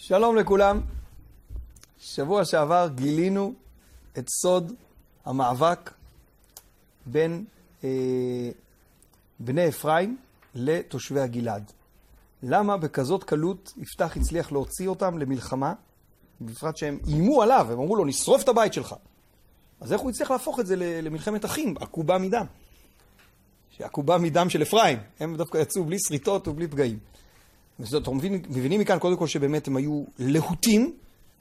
שלום לכולם. שבוע שעבר גילינו את סוד המאבק בין בני אפרים לתושבי הגלעד. למה בכזאת קלות יפתח הצליח להוציא אותם למלחמה, בפרט שהם איימו עליו, הם אמרו לו נשרוף את הבית שלך. אז איך הוא הצליח להפוך את זה למלחמת אחים, עקובה מדם? שעקובה מדם של אפרים, הם דווקא יצאו בלי שריטות ובלי פגעים. וזאת, מבינים מכאן קודם כל שבאמת הם היו להוטים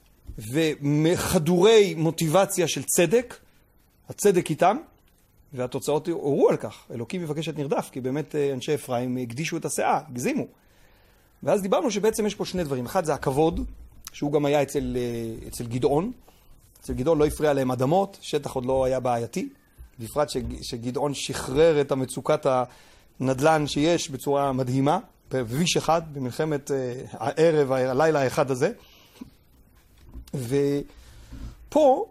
ומחדורי מוטיבציה של צדק, הצדק איתם, והתוצאות הורו על כך. אלוקים מבקש את נרדף, כי באמת אנשי אפרים הקדישו את הסאה, הגזימו. ואז דיברנו שבעצם יש פה שני דברים. אחד זה הכבוד, שהוא גם היה אצל גדעון. אצל גדעון לא הפריע להם אדמות, שטח עוד לא היה בעייתי. בפרט שגדעון שחרר את המצוקת הנדלן שיש בצורה מדהימה, בביש אחד, במלחמת הערב, הלילה האחד הזה. ופה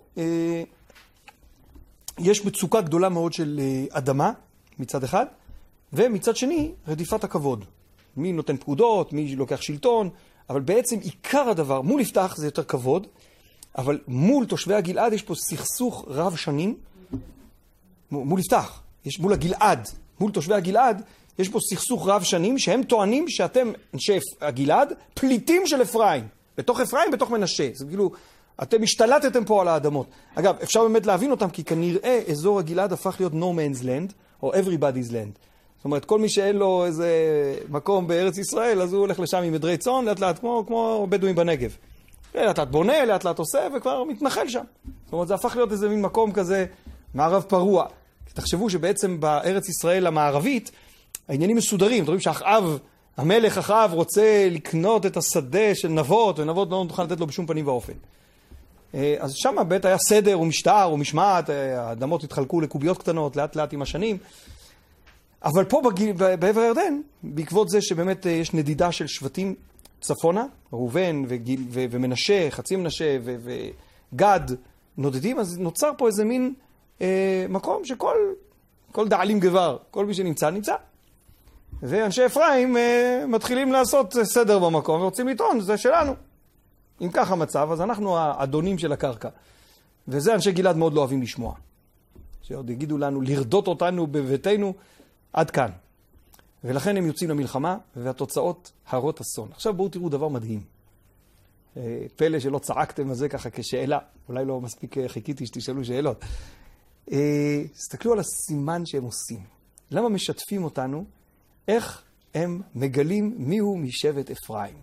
יש מצוקה גדולה מאוד של אדמה מצד אחד, ומצד שני רדיפת הכבוד. מי נותן פקודות, מי לוקח שלטון, אבל בעצם עיקר הדבר, מול יפתח זה יותר כבוד, אבל מול תושבי הגלעד יש פה סכסוך רב שנים, מול יפתח, יש מול הגלעד, מול תושבי הגלעד, יש פה סכסוך רב שנים שהם טוענים שאתם, אנשי הגלעד, פליטים של אפרים. בתוך אפרים, בתוך מנשה. זה כאילו, אתם השתלטתם פה על האדמות. אגב, אפשר באמת להבין אותם, כי כנראה אזור הגלעד הפך להיות no man's land, או everybody's land. זאת אומרת, כל מי שאין לו איזה מקום בארץ ישראל, אז הוא הולך לשם עם עדרי צאן, לאט לאט, כמו בדואים בנגב. לאט לאט בונה, לאט לאט עושה, וכבר מתנחל שם. זאת אומרת, זה הפך להיות איזה מין מקום כזה, מערב פרוע. תחשבו שבעצם בארץ ישראל המערבית, העניינים מסודרים. אתם רואים שאחאב, המלך אחאב רוצה לקנות את השדה של נבות, ונבות לא תוכל לתת לו בשום פנים ואופן. אז שם בית היה סדר ומשטר ומשמעת, האדמות התחלקו לקוביות קטנות, לאט לאט עם השנים. אבל פה בעבר הירדן, בעקבות זה שבאמת יש נדידה של שבטים צפונה, ראובן ומנשה, חצי מנשה וגד נודדים, אז נוצר פה איזה מין מקום שכל דעלים גבר, כל מי שנמצא, נמצא. ואנשי אפרים מתחילים לעשות סדר במקום, ורוצים לטעון, זה שלנו. אם כך המצב, אז אנחנו האדונים של הקרקע. וזה אנשי גלעד מאוד לא אוהבים לשמוע. שעוד יגידו לנו, לרדות אותנו בביתנו, עד כאן. ולכן הם יוצאים למלחמה, והתוצאות הרות אסון. עכשיו בואו תראו דבר מדהים. פלא שלא צעקתם על זה ככה כשאלה. אולי לא מספיק חיכיתי שתשאלו שאלות. תסתכלו על הסימן שהם עושים. למה משתפים אותנו? איך הם מגלים מיהו משבט אפרים?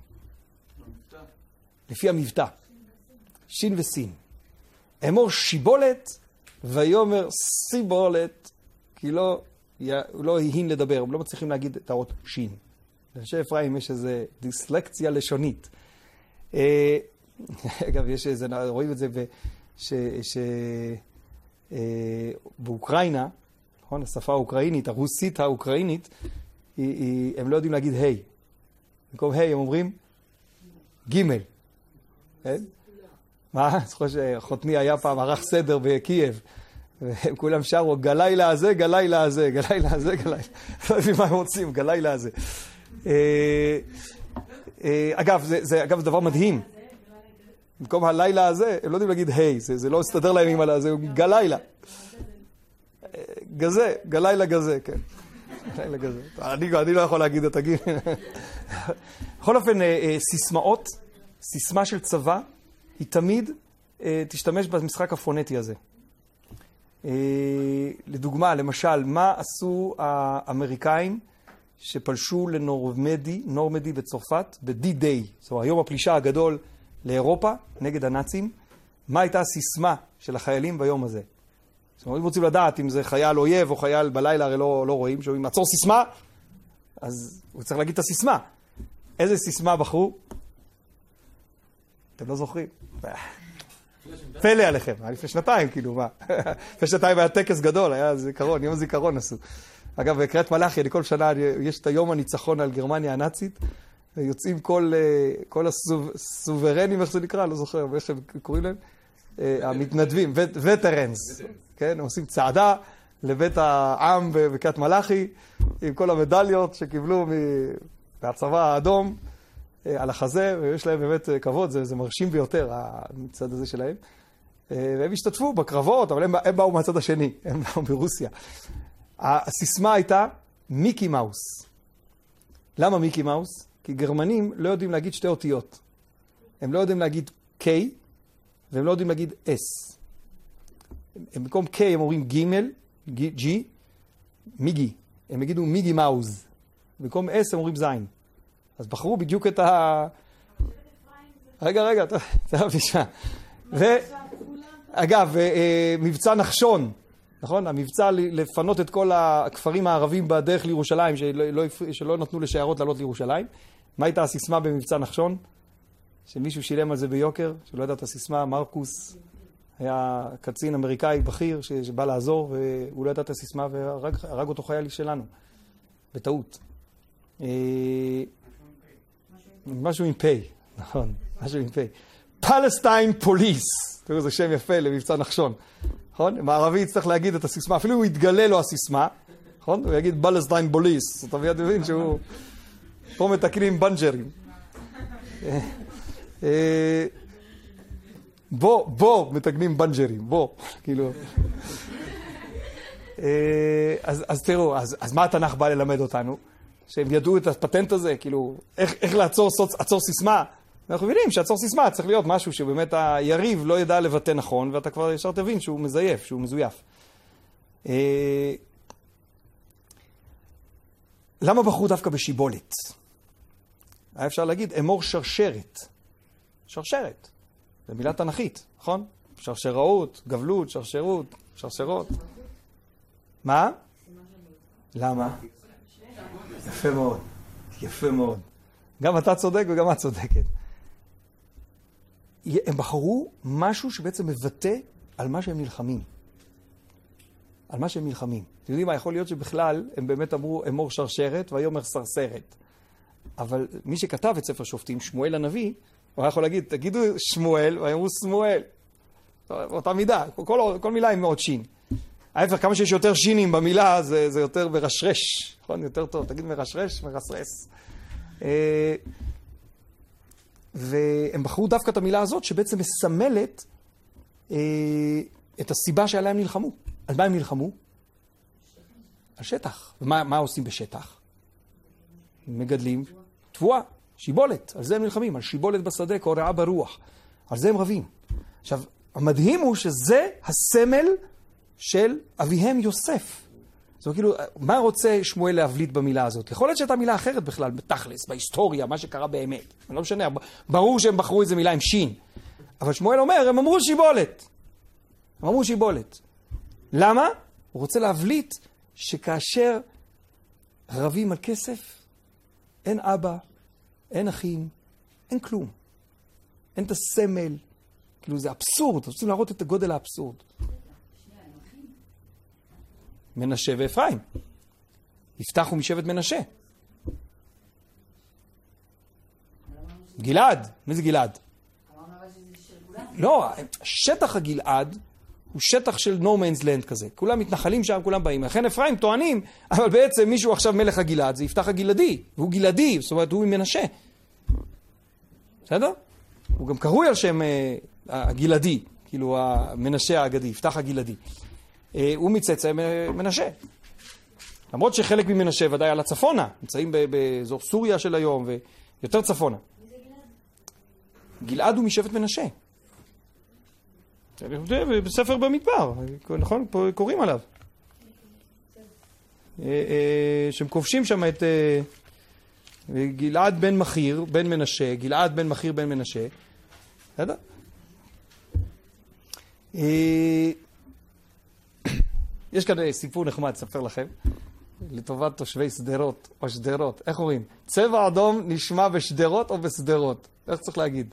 לפי המבטא. שין וסין. אמור שיבולת ויומר סיבולת, כי לא יהין לדבר, הם לא מצליחים להגיד את האות שין. לאנשי אפרים יש איזו דיסלקציה לשונית. אגב, רואים את זה באוקראינה, נכון? השפה האוקראינית, הרוסית האוקראינית, הם לא יודעים להגיד היי. במקום היי הם אומרים גימל. מה? אני זוכר שחותני היה פעם ערך סדר בקייב, והם כולם שרו גלילה הזה, גלילה הזה, גלילה הזה, גלילה. לא יודעים מה הם רוצים, גלילה הזה. אגב, זה אגב דבר מדהים. במקום הלילה הזה, הם לא יודעים להגיד היי, זה לא הסתדר להם עם הלילה, זה גלילה. גזה, גלילה גזה, כן. גלילה גזה. אני לא יכול להגיד את הגיל. בכל אופן, סיסמאות, סיסמה של צבא, היא תמיד תשתמש במשחק הפונטי הזה. לדוגמה, למשל, מה עשו האמריקאים שפלשו לנורמדי בצרפת, ב-D-Day, זאת אומרת, יום הפלישה הגדול לאירופה נגד הנאצים? מה הייתה הסיסמה של החיילים ביום הזה? זאת אומרת, אם רוצים לדעת אם זה חייל אויב או חייל בלילה, הרי לא רואים, שאומרים, עצור סיסמה, אז הוא צריך להגיד את הסיסמה. איזה סיסמה בחרו? אתם לא זוכרים? פלא עליכם, היה לפני שנתיים, כאילו, מה? לפני שנתיים היה טקס גדול, היה זיכרון, יום זיכרון עשו. אגב, בקריאת מלאכי, כל שנה יש את היום הניצחון על גרמניה הנאצית, יוצאים כל הסוברנים, איך זה נקרא? לא זוכר, איך הם קוראים להם? המתנדבים, וטרנס, כן? הם עושים צעדה לבית העם בקריאת מלאכי, עם כל המדליות שקיבלו מהצבא האדום, על החזה, ויש להם באמת כבוד, זה מרשים ביותר, המצד הזה שלהם. והם השתתפו בקרבות, אבל הם באו מהצד השני, הם באו ברוסיה. הסיסמה הייתה מיקי מאוס. למה מיקי מאוס? כי גרמנים לא יודעים להגיד שתי אותיות. הם לא יודעים להגיד K, והם לא יודעים להגיד S. במקום K הם אומרים G, מיגי. הם יגידו מיגי מאוז. במקום S הם אומרים זין. אז בחרו בדיוק את רגע, תראה פגישה. אגב, מבצע נחשון, נכון? המבצע לפנות את כל הכפרים הערבים בדרך לירושלים, שלא נתנו לשיירות לעלות לירושלים. מה הייתה הסיסמה במבצע נחשון? שמישהו שילם על זה ביוקר, שלא ידע את הסיסמה, מרקוס, היה קצין אמריקאי בכיר שבא לעזור, והוא לא ידע את הסיסמה והרג אותו חייל שלנו, בטעות. משהו עם פי, נכון, משהו עם פי. פלסטיין פוליס, תראו, זה שם יפה למבצע נחשון, נכון? מערבי יצטרך להגיד את הסיסמה, אפילו הוא יתגלה לו הסיסמה, נכון? הוא יגיד פלסטיין פוליס, אתה מיד מבין שהוא... פה מתקנים בנג'רים. בוא, מתקנים בנג'רים, בוא, כאילו. אז תראו, אז מה התנ"ך בא ללמד אותנו? שהם ידעו את הפטנט הזה, כאילו, איך לעצור סיסמה. אנחנו מבינים שעצור סיסמה צריך להיות משהו שבאמת היריב לא ידע לבטא נכון, ואתה כבר ישר תבין שהוא מזייף, שהוא מזויף. למה בחרו דווקא בשיבולת? היה אפשר להגיד, אמור שרשרת. שרשרת. זה מילה תנכית, נכון? שרשראות, גבלות, שרשרות, שרשרות. מה? למה? יפה מאוד, יפה מאוד. גם אתה צודק וגם את צודקת. הם בחרו משהו שבעצם מבטא על מה שהם נלחמים. על מה שהם נלחמים. אתם יודעים מה, יכול להיות שבכלל הם באמת אמרו אמור שרשרת והיומר סרסרת. אבל מי שכתב את ספר שופטים, שמואל הנביא, הוא יכול להגיד, תגידו שמואל, ואמרו שמואל. אותה מידה, כל מילה עם מאוד שין. ההפך, כמה שיש יותר שינים במילה, זה יותר מרשרש. נכון? יותר טוב, תגיד מרשרש, מרסרס. והם בחרו דווקא את המילה הזאת, שבעצם מסמלת את הסיבה שעליה הם נלחמו. על מה הם נלחמו? על שטח. ומה עושים בשטח? מגדלים תבואה, שיבולת. על זה הם נלחמים, על שיבולת בשדה, קורעה ברוח. על זה הם רבים. עכשיו, המדהים הוא שזה הסמל של אביהם יוסף. זאת אומרת, כאילו, מה רוצה שמואל להבליט במילה הזאת? יכול להיות שהייתה מילה אחרת בכלל, בתכלס, בהיסטוריה, מה שקרה באמת. אני לא משנה, ברור שהם בחרו איזה מילה עם שין. אבל שמואל אומר, הם אמרו שיבולת. הם אמרו שיבולת. למה? הוא רוצה להבליט שכאשר רבים על כסף, אין אבא, אין אחים, אין כלום. אין את הסמל. כאילו, זה אבסורד. רוצים להראות את הגודל האבסורד. מנשה ואפרים. יפתח הוא משבט מנשה. גלעד. מי זה גלעד? לא, שטח הגלעד הוא שטח של no man's land כזה. כולם מתנחלים שם, כולם באים. לכן אפרים טוענים, אבל בעצם מישהו עכשיו מלך הגלעד, זה יפתח הגלעדי. והוא גלעדי, זאת אומרת, הוא מנשה. בסדר? הוא גם קרוי על שם הגלעדי, כאילו המנשה האגדי, יפתח הגלעדי. הוא מצאצא מנשה. למרות שחלק ממנשה ודאי על הצפונה, נמצאים באזור סוריה של היום ויותר צפונה. גלעד הוא משבט מנשה. בספר במדבר, נכון? פה קוראים עליו. שהם כובשים שם את גלעד בן מחיר, בן מנשה, גלעד בן מחיר, בן מנשה. בסדר? יש כאן סיפור נחמד, אספר לכם, לטובת תושבי סדרות או שדרות. איך אומרים? צבע אדום נשמע בשדרות או בסדרות? איך צריך להגיד?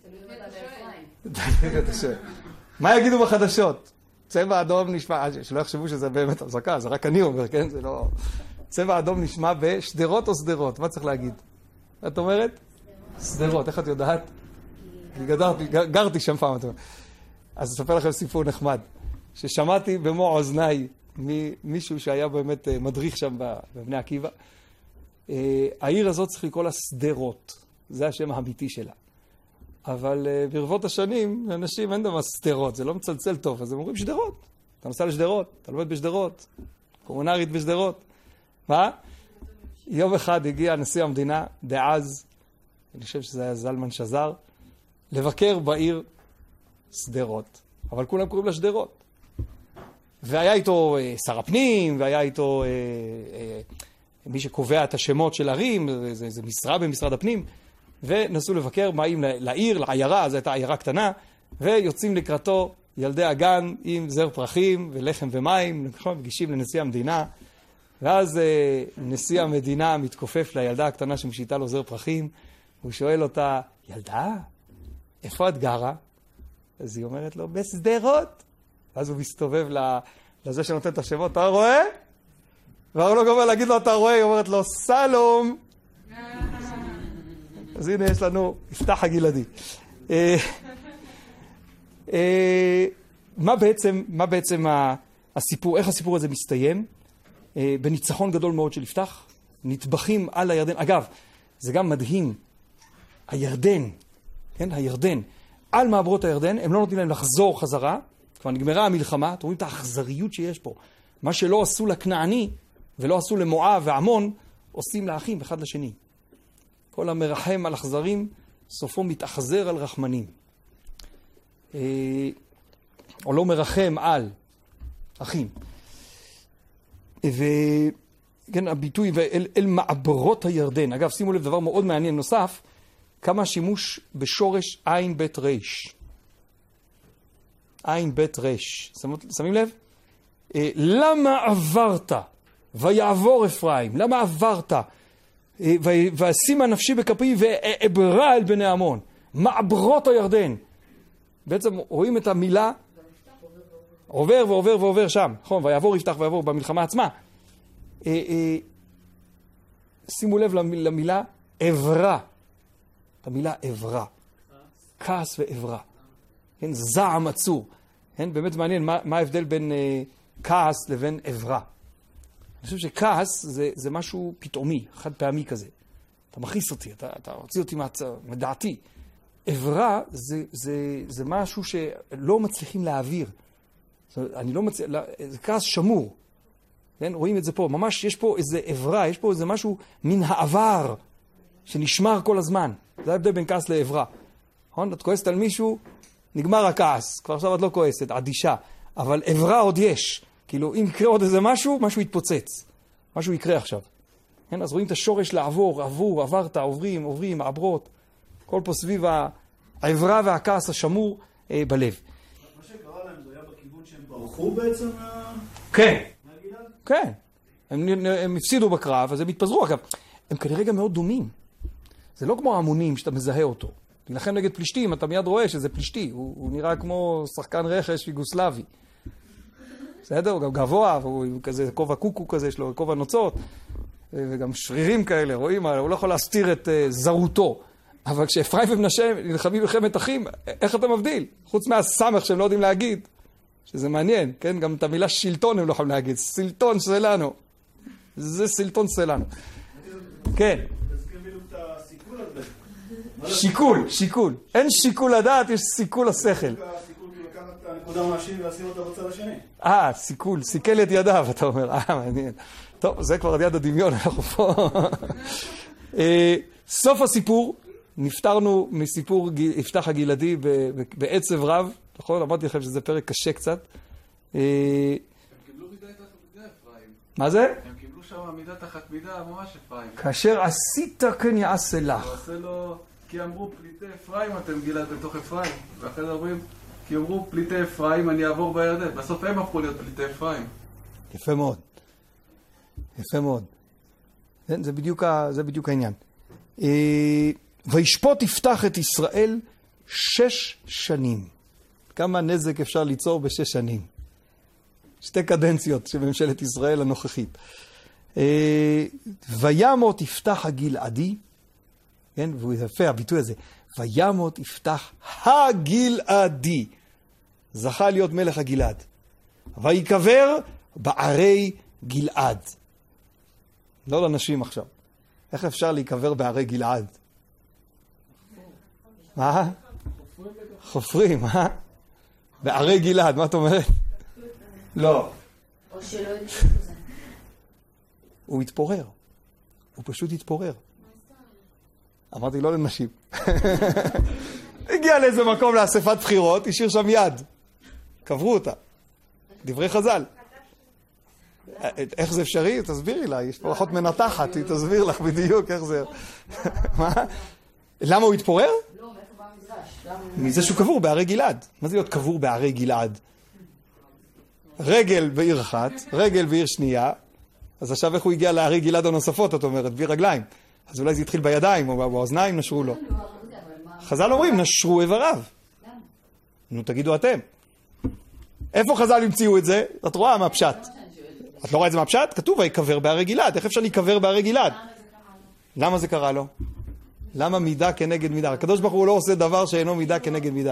מה יגידו בחדשות? צבע אדום נשמע, שלא יחשבו שזה באמת הזקה, זה רק אני אומר, כן? זה לא... צבע אדום נשמע בשדרות או סדרות? מה צריך להגיד? את אומרת? סדרות, איך את יודעת? גרתי שם פעם. אז אספר לכם סיפור נחמד, ששמעתי במו אוזניי ממישהו שהיה באמת מדריך שם בבני עקיבא. העיר הזאת צריך לקרוא לה סדרות. זה השם האמיתי שלה. אבל ברבות השנים, לאנשים אין דבר שדרות, זה לא מצלצל טוב, אז הם אומרים שדרות. אתה נוסע לשדרות, אתה לומד בשדרות, קומונרית בשדרות. מה? יום אחד הגיע נשיא המדינה, דאז, אני חושב שזה היה זלמן שזר, לבקר בעיר שדרות. אבל כולם קוראים לה שדרות. והיה איתו שר הפנים, והיה איתו מי שקובע את השמות של ערים, זה משרה במשרד הפנים, ונסו לבקר באים לעיר, לעיירה, זו הייתה עיירה קטנה, ויוצאים לקראתו ילדי הגן עם זר פרחים ולחם ומים, מגישים לנשיא המדינה, ואז נשיא המדינה מתכופף לילדה הקטנה שמשיתה לו זר פרחים, הוא שואל אותה, ילדה, איפה את גרה? אז היא אומרת לו, בשדרות. אז הוא מסתובב לזה שנותן את השמות, אתה רואה? והוא לא גומר להגיד לו, אתה רואה? היא אומרת לו, סלום. אז הנה יש לנו, יפתח הגלעדי. מה בעצם הסיפור, איך הסיפור הזה מסתיים? בניצחון גדול מאוד של יפתח, נטבחים על הירדן. אגב, זה גם מדהים, הירדן, כן, הירדן, על מעברות הירדן, הם לא נותנים להם לחזור חזרה, כבר נגמרה המלחמה, אתם רואים את האכזריות שיש פה. מה שלא עשו לכנעני, ולא עשו למואב ועמון, עושים לאחים אחד לשני. כל המרחם על אכזרים, סופו מתאכזר על רחמנים. או לא מרחם על אחים. וכן, הביטוי אל מעברות הירדן. אגב, שימו לב דבר מאוד מעניין נוסף, כמה שימוש בשורש עין בית רש. עין בית רש. שמים לב? למה עברת ויעבור אפרים? למה עברת? וישימה נפשי בכפי ואברא אל בני עמון. מעברות הירדן. בעצם רואים את המילה עובר ועובר ועובר שם. נכון, ויעבור יפתח ויעבור במלחמה עצמה. שימו לב למילה עברה. המילה עברה. כעס ועברה. כן, זעם עצור. כן, באמת מעניין מה ההבדל בין כעס לבין עברה. אני חושב שכעס זה משהו פתאומי, חד פעמי כזה. אתה מכעיס אותי, אתה הוציא אותי מדעתי. עברה זה משהו שלא מצליחים להעביר. אני לא מצליח, זה כעס שמור. כן, רואים את זה פה. ממש יש פה איזה עברה, יש פה איזה משהו מן העבר שנשמר כל הזמן. זה ההבדל בין כעס לעברה. נכון? את כועסת על מישהו, נגמר הכעס. כבר עכשיו את לא כועסת, אדישה. אבל עברה עוד יש. כאילו, אם יקרה עוד איזה משהו, משהו יתפוצץ. משהו יקרה עכשיו. כן? אז רואים את השורש לעבור, עברת, עוברים, מעברות. כל פה סביב העברה והכעס השמור בלב. מה שקרה להם זה היה בכיוון שהם ברחו בעצם כן. מהגלעד? כן. הם הפסידו בקרב, אז הם התפזרו. אגב, הם כנראה גם מאוד דומים. זה לא כמו ההמונים שאתה מזהה אותו. להילחם נגד פלישתים, אתה מיד רואה שזה פלישתי. הוא נראה כמו שחקן רכש יוגוסלבי. בסדר? הוא גם גבוה, והוא כזה כובע קוקו כזה, יש לו כובע נוצות, וגם שרירים כאלה, רואים? הוא לא יכול להסתיר את זרותו. אבל כשאפרים ומנשה נלחמים מלחמת אחים, איך אתה מבדיל? חוץ מהסמך שהם לא יודעים להגיד, שזה מעניין, כן? גם את המילה שלטון הם לא יכולים להגיד. סלטון שלנו. זה סלטון שלנו. כן. תזכיר בדיוק את הסיכול הזה. שיקול. אין שיקול לדעת, יש סיכול השכל. הסיכול כאילו לקחת את הנקודה מהשני ולשים אותה בצד השני. סיכול, סיכל את ידיו, אתה אומר. מעניין. טוב, זה כבר יד הדמיון, אנחנו פה. סוף הסיפור, נפטרנו מסיפור יפתח הגלעדי בעצב רב, נכון? אמרתי לכם שזה פרק קשה קצת. הם קיבלו מידה תחת מידה אפרים. מה זה? הם קיבלו שם מידה תחת מידה ממש אפרים. כאשר עשית כן יעשה לך. הוא עושה לו, כי אמרו פליטי אפרים אתם גלעד בתוך אפרים. ואחרי זה אומרים, כי אמרו פליטי אפרים אני אעבור בירדן. בסוף הם הפכו להיות פליטי אפרים. יפה מאוד. יפה מאוד. זה בדיוק העניין. וישפוט יפתח את ישראל 6 שנים. כמה נזק אפשר ליצור ב6 שנים? 2 קדנציות של ממשלת ישראל הנוכחית. וימות יפתח הגלעדי, כן? והוא יפה הביטוי הזה. וימות יפתח הגלעדי. זכה להיות מלך הגלעד. ויקבר בערי גלעד. לא לנשים עכשיו. איך אפשר להיקבר בערי גלעד? מה? חופרים, מה? בערי גלעד, מה את אומרת? לא. או שלא יודעים שזה. הוא התפורר. הוא פשוט התפורר. אמרתי לא לנשים. הגיע לאיזה מקום לאספת בחירות, השאיר שם יד. קברו אותה. דברי חז"ל. איך זה אפשרי? תסבירי לה, יש פה אחות מנתחת, היא תסביר לך בדיוק איך זה. מה? למה הוא התפורר? לא, מאיפה בא המדרש? מזה שהוא קבור בערי גלעד. מה זה להיות קבור בערי גלעד? רגל בעיר אחת, רגל בעיר שנייה, אז עכשיו איך הוא הגיע לערי גלעד הנוספות, את אומרת, בלי רגליים. אז אולי זה התחיל בידיים או באוזניים, נשרו לו. חז"ל אומרים, נשרו איבריו. נו, תגידו אתם. איפה חז"ל המציאו את זה? את רואה מהפשט. את לא רואה את זה מהפשט? כתוב, ויקבר בערי גלעד. איך אפשר להיקבר בערי גלעד? למה זה קרה לו? למה מידה כנגד מידה? הקדוש ברוך הוא לא עושה דבר שאינו מידה כנגד מידה.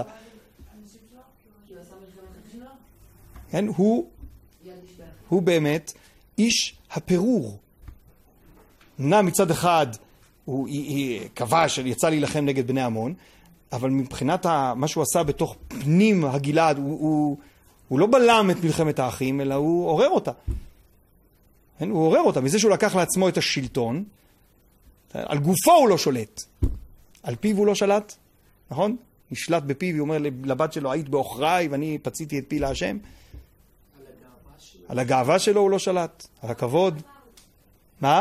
כן, הוא באמת איש הפירור. מצד אחד הוא כבש, יצא להילחם נגד בני עמון, אבל מבחינת מה שהוא עשה בתוך פנים הגלעד, הוא לא בלם את מלחמת האחים, אלא הוא עורר אותה. כן? הוא עורר אותה. מזה שהוא לקח לעצמו את השלטון, על גופו הוא לא שולט. על פיו הוא לא שלט, נכון? נשלט בפיו, הוא אומר לבת שלו, היית באוכריי ואני פציתי את פי להשם. על הגאווה שלו הוא לא שלט, על הכבוד. מה?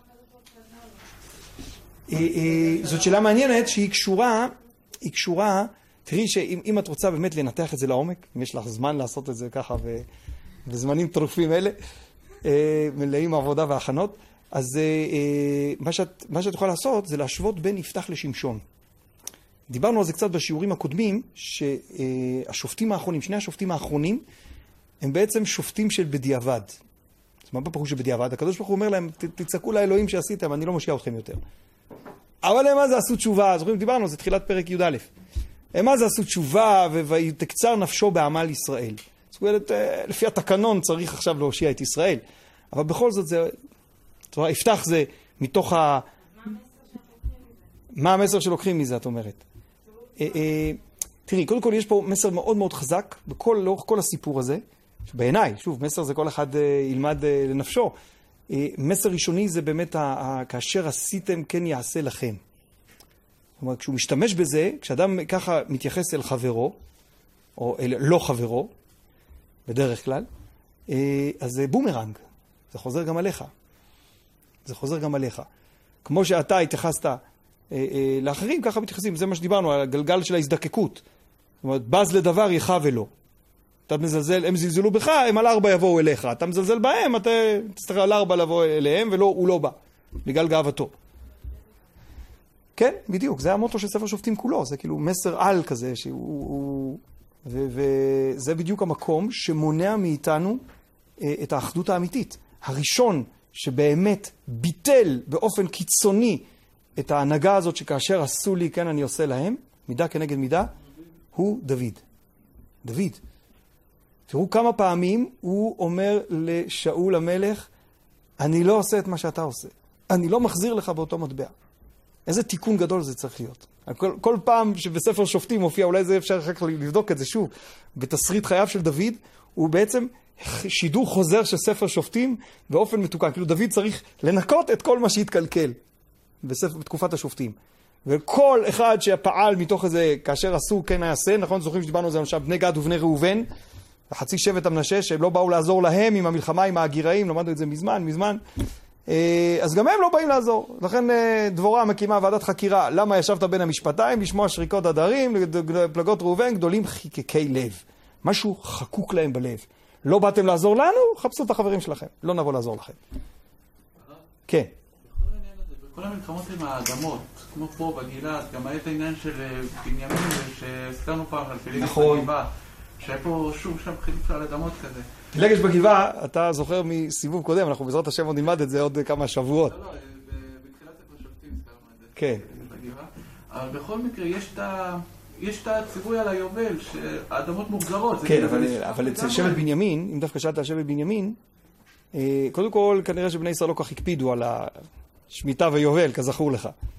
זאת שאלה מעניינת שהיא קשורה, תראי שאם את רוצה באמת לנתח את זה לעומק, אם יש לך זמן לעשות את זה ככה בזמנים טרופים אלה, מלאים עבודה והכנות, אז מה שאת יכולה לעשות זה להשוות בין יפתח לשמשון. דיברנו על זה קצת בשיעורים הקודמים, שהשופטים האחרונים, שני השופטים האחרונים, הם בעצם שופטים של בדיעבד. אז מה בפירוש של בדיעבד? הקדוש ברוך הוא אומר להם, תצעקו לאלוהים שעשיתם, אני לא מושיע אתכם יותר. אבל הם אז עשו תשובה, זוכרים, דיברנו, זה תחילת פרק י"א. הם אז עשו תשובה, ותקצר נפשו בעמל ישראל. זאת אומרת, לפי התקנון צריך עכשיו להושיע את ישראל. אבל בכל זאת זה, יפתח זה מתוך מה המסר שלוקחים מזה, את אומרת? תראי, קודם כל יש פה מסר מאוד מאוד חזק, לאורך כל הסיפור הזה, בעיניי, שוב, מסר זה כל אחד ילמד לנפשו. מסר ראשוני זה באמת כאשר עשיתם כן יעשה לכם. זאת אומרת, כשהוא משתמש בזה, כשאדם ככה מתייחס אל חברו, או אל לא חברו, בדרך כלל, אז זה בומרנג. זה חוזר גם עליך. זה חוזר גם עליך. כמו שאתה התייחסת לאחרים, ככה מתייחסים. זה מה שדיברנו, על הגלגל של ההזדקקות. זאת אומרת, בז לדבר יחב ולא. אתה מזלזל, הם זלזלו בך, הם על 4 יבואו אליך. אתה מזלזל בהם, אתה תצטרך על 4 לבוא אליהם, והוא לא בא, בגלל גאוותו. כן, בדיוק, זה המוטו של ספר שופטים כולו, זה כאילו מסר על כזה, וזה בדיוק המקום שמונע מאיתנו את האחדות האמיתית. הראשון שבאמת ביטל באופן קיצוני את ההנהגה הזאת שכאשר עשו לי, כן אני עושה להם, מידה כנגד מידה, הוא דוד. דוד. תראו כמה פעמים הוא אומר לשאול המלך, אני לא עושה את מה שאתה עושה. אני לא מחזיר לך באותו מטבע. איזה תיקון גדול זה צריך להיות. כל פעם שבספר שופטים מופיע, אולי זה אפשר אחר כך לבדוק את זה שוב, בתסריט חייו של דוד, הוא בעצם שידור חוזר של ספר שופטים באופן מתוקן. כאילו דוד צריך לנקות את כל מה שהתקלקל בתקופת השופטים. וכל אחד שפעל מתוך איזה, כאשר עשו כן יעשה, נכון? זוכרים שדיברנו על זה עכשיו, בני גד ובני ראובן, חצי שבט המנשה, שהם לא באו לעזור להם עם המלחמה, עם ההגיראים, למדנו את זה מזמן. אז גם הם לא באים לעזור. לכן דבורה מקימה ועדת חקירה. למה ישבת בין המשפטיים? לשמוע שריקות הדרים, פלגות ראובן, גדולים חיקקי לב. משהו חקוק להם בלב. לא באתם לעזור לנו? חפשו את החברים שלכם. לא נבוא לעזור לכם. כן. בכל המלחמות עם האדמות, כמו פה בגלעד, גם היה את העניין של בנימין, שהזכרנו פעם על פילגש בגבעה, שהיה פה שוב שם חילוף על אדמות כזה. פילגש בגבעה, אתה זוכר מסיבוב קודם, אנחנו בעזרת השם עוד נלמד את זה עוד כמה שבועות. לא, בתחילת ספר שופטים הזכרנו את זה. כן. בגבעה. אבל בכל מקרה, יש את הציווי על היובל, שהאדמות מוגזרות. כן, אבל אצל שבט בנימין, אם דווקא שאלת על שבט בנימין, קודם כל, כנראה שבני ישראל לא כך הקפידו על השמיטה ויובל, כזכור לך.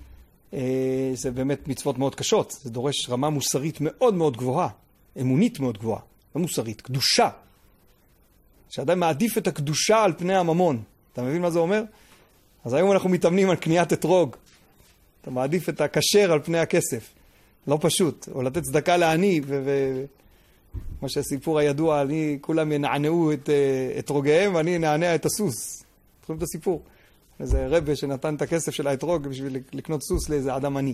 זה באמת מצוות מאוד קשות, זה דורש רמה מוסרית מאוד מאוד גבוהה, אמונית מאוד גבוהה, לא מוסרית, קדושה. שאדם מעדיף את הקדושה על פני הממון. אתה מבין מה זה אומר? אז היום אנחנו מתאמנים על קניית אתרוג. אתה מעדיף את הכשר על פני הכסף. לא פשוט. או לתת צדקה לעני, כמו שהסיפור הידוע, כולם ינענעו את אתרוגיהם, ואני נענע את הסוס. תחום את הסיפור. איזה רבה שנתן את הכסף של האתרוג בשביל לקנות סוס לאיזה אדם עני.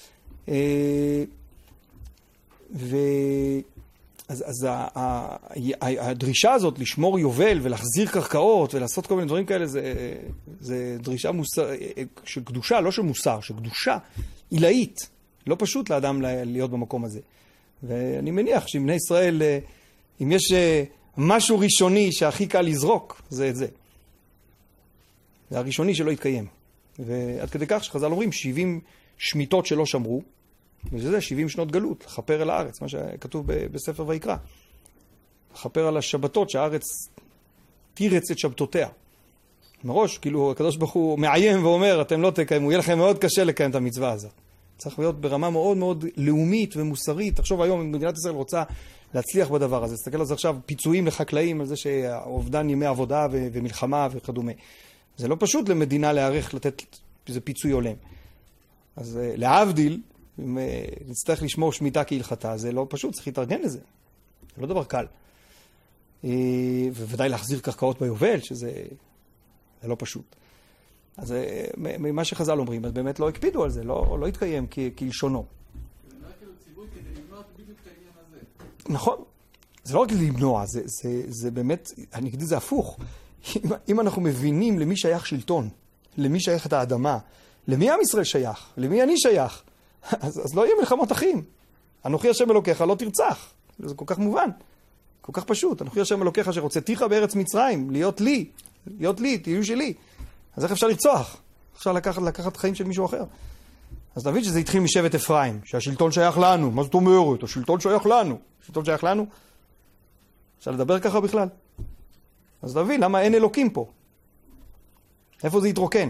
אז הדרישה הזאת לשמור יובל ולהחזיר קרקעות ולעשות כל מיני דברים כאלה, זה דרישה של קדושה, לא של מוסר, של קדושה עילאית. לא פשוט לאדם להיות במקום הזה. ואני מניח שאם בני ישראל, אם יש משהו ראשוני שהכי קל לזרוק, זה את זה. זה הראשוני שלא יתקיים. ועד כדי כך שחז"ל אומרים 70 שמיטות שלא שמרו, וזה 70 שנות גלות, לחפר על הארץ, מה שכתוב בספר ויקרא. לחפר על השבתות שהארץ תירץ את שבתותיה. מראש, כאילו הקדוש ברוך הוא מעיים ואומר, אתם לא תקיימו, יהיה לכם מאוד קשה לקיים את המצווה הזאת. צריך להיות ברמה מאוד מאוד לאומית ומוסרית. תחשוב היום, מדינת ישראל רוצה להצליח בדבר הזה. תסתכל על זה עכשיו, פיצויים לחקלאים, על זה שהאובדן ימי עבודה ומלחמה וכדומה. זה לא פשוט למדינה להערך לתת איזה פיצוי הולם. אז להבדיל, אם נצטרך לשמור שמיטה כהלכתה, זה לא פשוט, צריך להתארגן לזה. זה לא דבר קל. וודאי להחזיר קרקעות ביובל, שזה לא פשוט. אז ממה שחז"ל אומרים, אז באמת לא הקפידו על זה, לא התקיים כלשונו. זה לא כאילו ציווי כדי למנוע בדיוק את העניין הזה. נכון. זה לא רק למנוע, זה באמת, אני אגיד את זה הפוך. אם אנחנו מבינים למי שייך שלטון, למי שייך את האדמה, למי עם ישראל שייך, למי אני שייך, אז לא יהיה מלחמות אחים. אנוכי השם אלוקיך לא תרצח. זה כל כך מובן, כל כך פשוט. אנוכי השם אלוקיך שרוצאתיך בארץ מצרים, להיות לי, תהיו שלי. אז איך אפשר לרצוח? אפשר לקחת חיים של מישהו אחר. אז תבין שזה התחיל משבט אפרים, שהשלטון שייך לנו. מה זאת אומרת? השלטון שייך לנו. השלטון שייך לנו? אפשר לדבר ככה בכלל? אז תבין, למה אין אלוקים פה? איפה זה יתרוקן?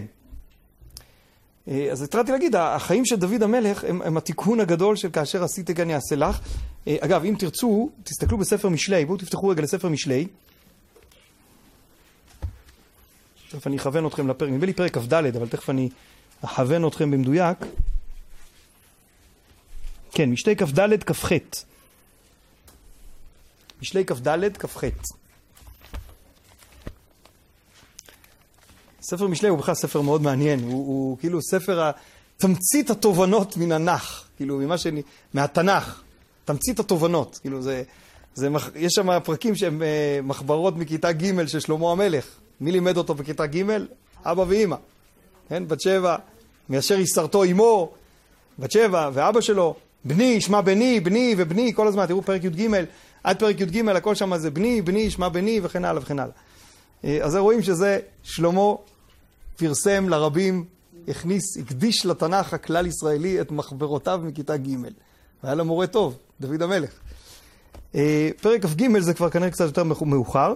אז התחלתי להגיד, החיים של דוד המלך הם התיקון הגדול של כאשר עשיתי כאן יעשה לך. אגב, אם תרצו, תסתכלו בספר משלי, בואו תפתחו רגע לספר משלי. תכף אני אכוון אתכם לפרק, נדמה לי פרק כ"ד, אבל תכף אני אכוון אתכם במדויק. כן, משלי כ"ד כ"ח. משלי כ"ד כ"ח. ספר משלי הוא בכלל ספר מאוד מעניין, הוא כאילו ספר תמצית התובנות מן הנח, כאילו מהתנ"ך, תמצית התובנות, כאילו יש שם פרקים שהם מחברות מכיתה ג' של שלמה המלך. מי לימד אותו בכיתה ג'? אבא ואמא. כן? בת שבע, מאשר ישרתו אמו, בת שבע ואבא שלו, בני, שמע בני, בני ובני, כל הזמן, תראו פרק י"ג, עד פרק י"ג, הכל שם זה בני, בני, שמע בני וכן הלאה וכן הלאה. אז רואים שזה שלמה פרסם לרבים, הקדיש לתנ"ך הכלל ישראלי את מחברותיו מכיתה ג'. והיה לו מורה טוב, דוד המלך. פרק כ"ג זה כבר כנראה קצת יותר מאוחר.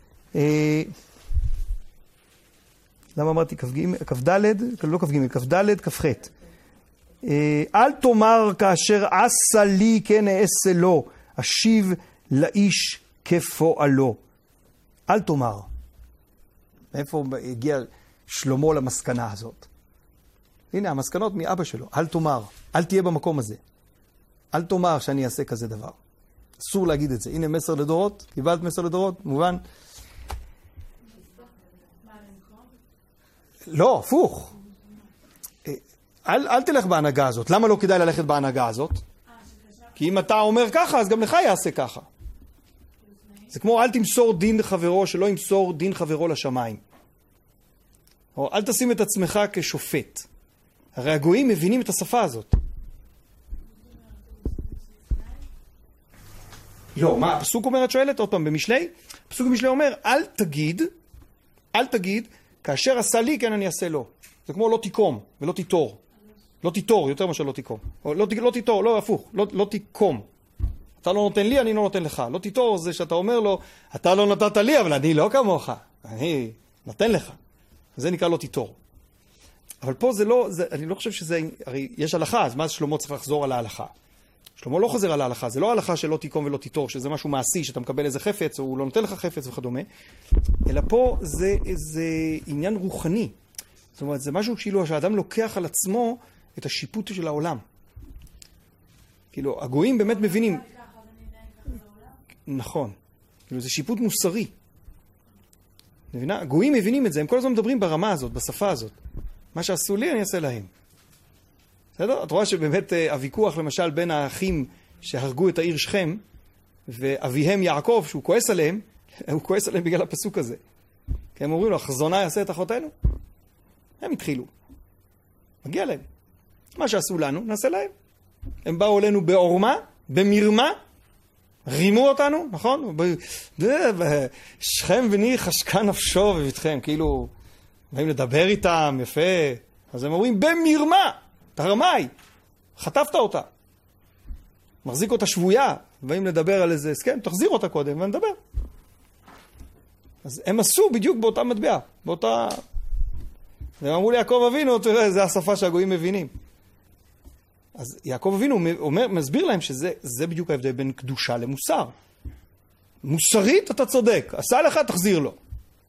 למה אמרתי כ"ד? לא כ"ג, כ"ד כ"ח. אל תאמר כאשר עשה לי כן אעשה לו, אשיב לאיש כפועלו. אל תאמר. מאיפה הגיע שלמה למסקנה הזאת? הנה המסקנות מאבא שלו. אל תאמר, אל תהיה במקום הזה. אל תאמר שאני אעשה כזה דבר. אסור להגיד את זה. הנה מסר לדורות, קיבלת מסר לדורות, מובן? לא, הפוך. אל תלך בהנהגה הזאת. למה לא כדאי ללכת בהנהגה הזאת? כי אם אתה אומר ככה, אז גם לך יעשה ככה. זה כמו אל תמסור דין חברו, שלא ימסור דין חברו לשמיים. או אל תשים את עצמך כשופט. הרי הגויים מבינים את השפה הזאת. לא, מה הפסוק אומר? את שואלת עוד פעם במשלי? הפסוק במשלי אומר, אל תגיד, כאשר עשה לי כן אני אעשה לו. זה כמו לא תיקום ולא תיתור. לא תיתור, יותר מאשר לא תיקום. או לא תיתור, לא הפוך, לא תיקום. אתה לא נותן לי, אני לא נותן לך. לא תיתור זה שאתה אומר לו, אתה לא נתת לי, אבל אני לא כמוך. אני נותן לך. זה נקרא לא תיתור. אבל פה זה לא, אני לא חושב שזה, הרי יש הלכה, אז מה שלמה צריך לחזור על ההלכה? שלמה לא חוזר על ההלכה, זה לא ההלכה שלא תיקום ולא תיטור, שזה משהו מעשי, שאתה מקבל איזה חפץ, או הוא לא נותן לך חפץ וכדומה, אלא פה זה עניין רוחני. זאת אומרת, זה משהו כאילו שהאדם לוקח על עצמו את השיפוט של העולם. כאילו, הגויים באמת מבינים. נכון. כאילו, זה שיפוט מוסרי. מבינה? הגויים מבינים את זה, הם כל הזמן מדברים ברמה הזאת, בשפה הזאת. מה שעשו לי, אני אעשה להם. בסדר? את רואה שבאמת הוויכוח, למשל, בין האחים שהרגו את העיר שכם, ואביהם יעקב, שהוא כועס עליהם, הוא כועס עליהם בגלל הפסוק הזה. כי הם אומרים לו, חזונה יעשה את אחותינו. הם התחילו. מגיע להם. מה שעשו לנו, נעשה להם. הם באו אלינו בעורמה, במרמה, רימו אותנו, נכון? שכם בני חשקה נפשו בביתכם, כאילו, באים לדבר איתם, יפה. אז הם אומרים, במרמה, אתה רמאי, חטפת אותה. מחזיק אותה שבויה, באים לדבר על איזה הסכם, תחזיר אותה קודם ונדבר. אז הם עשו בדיוק באותה מטבע, באותה... והם אמרו לי, יעקב אבינו, תראה, זה השפה שהגויים מבינים. אז יעקב אבינו מסביר להם שזה בדיוק ההבדל בין קדושה למוסר. מוסרית אתה צודק, עשה לך, תחזיר לו.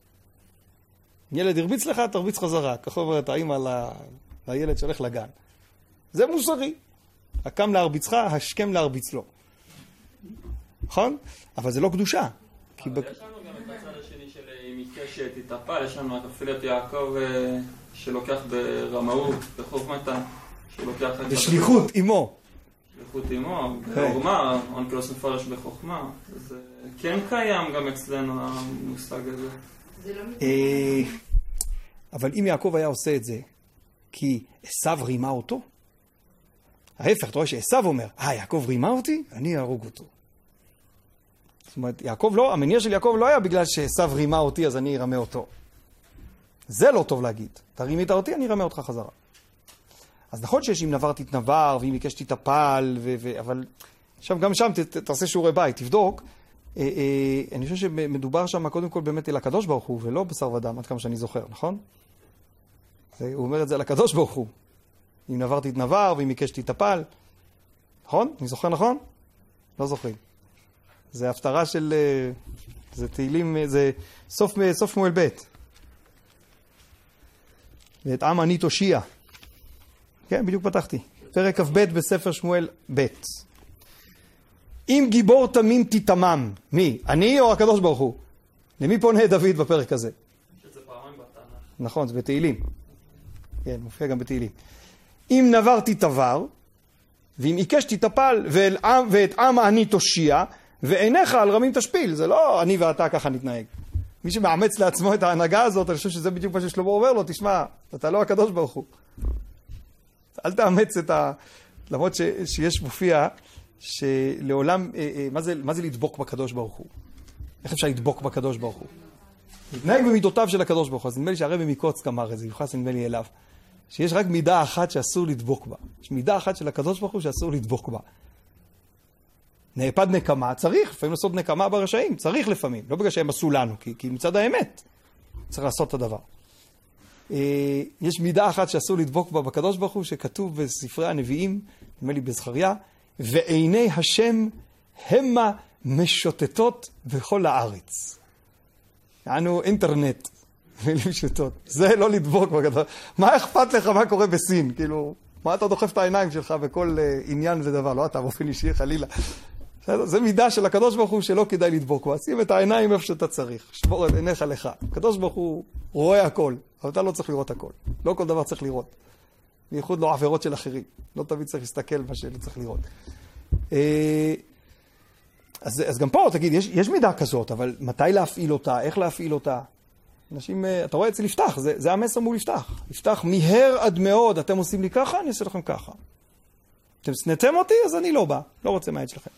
ילד הרביץ לך, תרביץ חזרה. ככה אומרת האמא לילד שהולך לגן. זה מוסרי. הקם להרביצך, השכם להרביץ לו. נכון? אבל זה לא קדושה. אבל יש לנו גם את הצד השני של מקש תתאפל, יש לנו אפילו את יעקב שלוקח ברמאות, בחוכמתה, שלוקח... בשליחות עמו. שליחות עמו, בעורמה, אונקלוס מפרש בחוכמה. זה כן קיים גם אצלנו המושג הזה. אבל אם יעקב היה עושה את זה, כי עשיו רימה אותו, ההפך, אתה רואה שעשיו אומר, יעקב רימה אותי, אני אהרוג אותו. זאת אומרת, יעקב לא, המניע של יעקב לא היה בגלל שעשיו רימה אותי, אז אני ארמה אותו. זה לא טוב להגיד. אתה רימית אותי, אני ארמה אותך חזרה. אז נכון שיש אם נבר תתנבר, ואם ביקש תתאפל, אבל גם שם תעשה שיעורי בית, תבדוק. אני חושב שמדובר שם קודם כל באמת אל הקדוש ברוך הוא, ולא בשר ודם, עד כמה שאני זוכר, נכון? הוא אומר את זה על הקדוש ברוך הוא. אם נבר תתנבר, ואם ביקש תתאפל. נכון? אני זוכר נכון? לא זוכרים. זה הפטרה של... זה תהילים, זה סוף שמואל ב'. ואת עם אני תושיע. כן, בדיוק פתחתי. פרק כ"ב בספר שמואל ב'. אם גיבור תמים תתמם. מי? אני או הקדוש ברוך הוא? למי פונה דוד בפרק הזה? שזה פעמיים בתנ"ך. נכון, זה בתהילים. כן, מופיע גם בתהילים. אם נבר תתעבר, ואם עיקש תתאפל, ואת עם אני תושיע, ועיניך על רמים תשפיל. זה לא אני ואתה ככה נתנהג. מי שמאמץ לעצמו את ההנהגה הזאת, אני חושב שזה בדיוק מה ששלמה אומר לו, תשמע, אתה לא הקדוש ברוך הוא. אל תאמץ את למרות שיש מופיע שלעולם, מה זה לדבוק בקדוש ברוך הוא? איך אפשר לדבוק בקדוש ברוך הוא? להתנהג במידותיו של הקדוש ברוך הוא. אז נדמה לי שהרבי מקוצק אמר את זה, יוחס נדמה לי אליו. שיש רק מידה אחת שאסור לדבוק בה. יש מידה אחת של הקדוש ברוך הוא שאסור לדבוק בה. נאפד נקמה, צריך לפעמים לעשות נקמה ברשעים, צריך לפעמים, לא בגלל שהם עשו לנו, כי מצד האמת צריך לעשות את הדבר. יש מידה אחת שאסור לדבוק בה בקדוש ברוך הוא, שכתוב בספרי הנביאים, נדמה לי בזכריה, ועיני השם המה משוטטות בכל הארץ. יענו אינטרנט, מילים פשוטות. זה לא לדבוק בקדוש. מה אכפת לך מה קורה בסין? כאילו, מה אתה דוחף את העיניים שלך בכל עניין ודבר? לא אתה באופן אישי חלילה. זה מידה של הקדוש ברוך הוא שלא כדאי לדבוק בה. שים את העיניים איפה שאתה צריך. שבור את עיניך לך. הקדוש ברוך הוא רואה הכל, אבל אתה לא צריך לראות הכל. לא כל דבר צריך לראות. בייחוד לא עבירות של אחרים. לא תמיד צריך להסתכל מה שלא צריך לראות. אז גם פה, תגיד, יש מידה כזאת, אבל מתי להפעיל אותה? איך להפעיל אותה? אנשים, אתה רואה אצל יפתח, זה המסר מול יפתח. יפתח מהר עד מאוד, אתם עושים לי ככה, אני אעשה לכם ככה. אתם שנאתם אותי, אז אני לא בא. לא רוצה מהעד שלכם.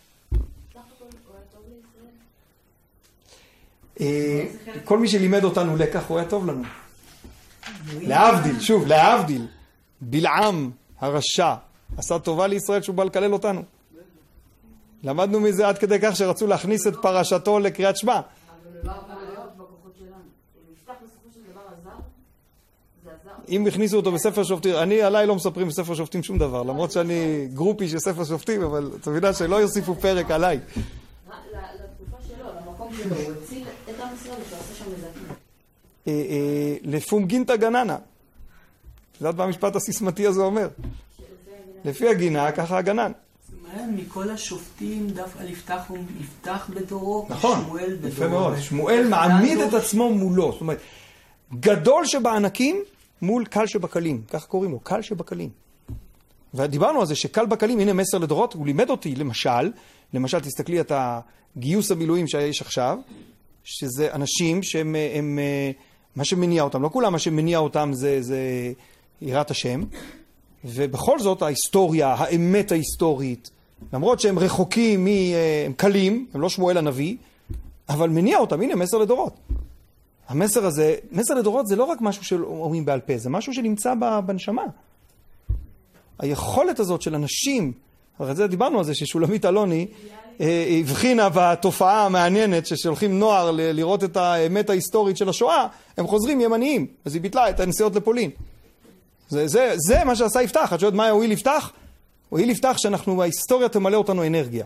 כל מי שלימד אותנו לקח, הוא היה טוב לנו. להבדיל, שוב, להבדיל. בלעם הרשע עשה טובה לישראל שהוא בא לקלל אותנו. למדנו מזה עד כדי כך שרצו להכניס את פרשתו לקריאת שמע. אבל לא אמור להיות בכוחות שלנו. אם יפתח בסופו של דבר עזר, זה עזר. אם הכניסו אותו בספר שופטים, עליי לא מספרים בספר שופטים שום דבר, למרות שאני גרופי של ספר שופטים, אבל אתה יודע שלא יוסיפו פרק עליי. לתקופה שלו, למקום שלו, הוא הציל את עם ישראל שעושה שם נזקים. לפום גינטה גננה. יודעת מה המשפט הסיסמתי הזה אומר? לפי הגינה, ככה הגנן. מכל השופטים דווקא יפתח בתורו, נכון, שמואל בתורו. יפה מאוד. שמואל מעמיד את עצמו מולו. זאת אומרת, גדול שבענקים מול קל שבקלים. ככה קוראים לו, קל שבקלים. ודיברנו על זה שקל בקלים, הנה מסר לדורות, הוא לימד אותי, למשל תסתכלי את הגיוס המילואים שיש עכשיו, שזה אנשים שהם, מה שמניע אותם, לא כולם מה שמניע אותם זה יראת השם, ובכל זאת ההיסטוריה, האמת ההיסטורית, למרות שהם רחוקים, הם קלים, הם לא שמואל הנביא, אבל מניע אותם, הנה מסר לדורות. המסר הזה, מסר לדורות זה לא רק משהו שאומרים בעל פה, זה משהו שנמצא בנשמה. היכולת הזאת של אנשים, הרי זה דיברנו על זה ששולמית אלוני הבחינה בתופעה המעניינת ששולחים נוער לראות את האמת ההיסטורית של השואה, הם חוזרים ימניים, אז היא ביטלה את הנסיעות לפולין. זה מה שעשה יפתח. את שואלת מה הועיל יפתח? הועיל יפתח שאנחנו, ההיסטוריה תמלא אותנו אנרגיה.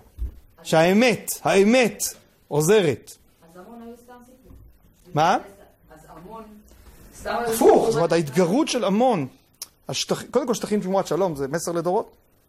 שהאמת עוזרת. אז המון היו סתם סיפור. מה? אז המון... הפוך, זאת אומרת, ההתגרות של המון. קודם כל שטחים תמורת שלום, זה מסר לדורות?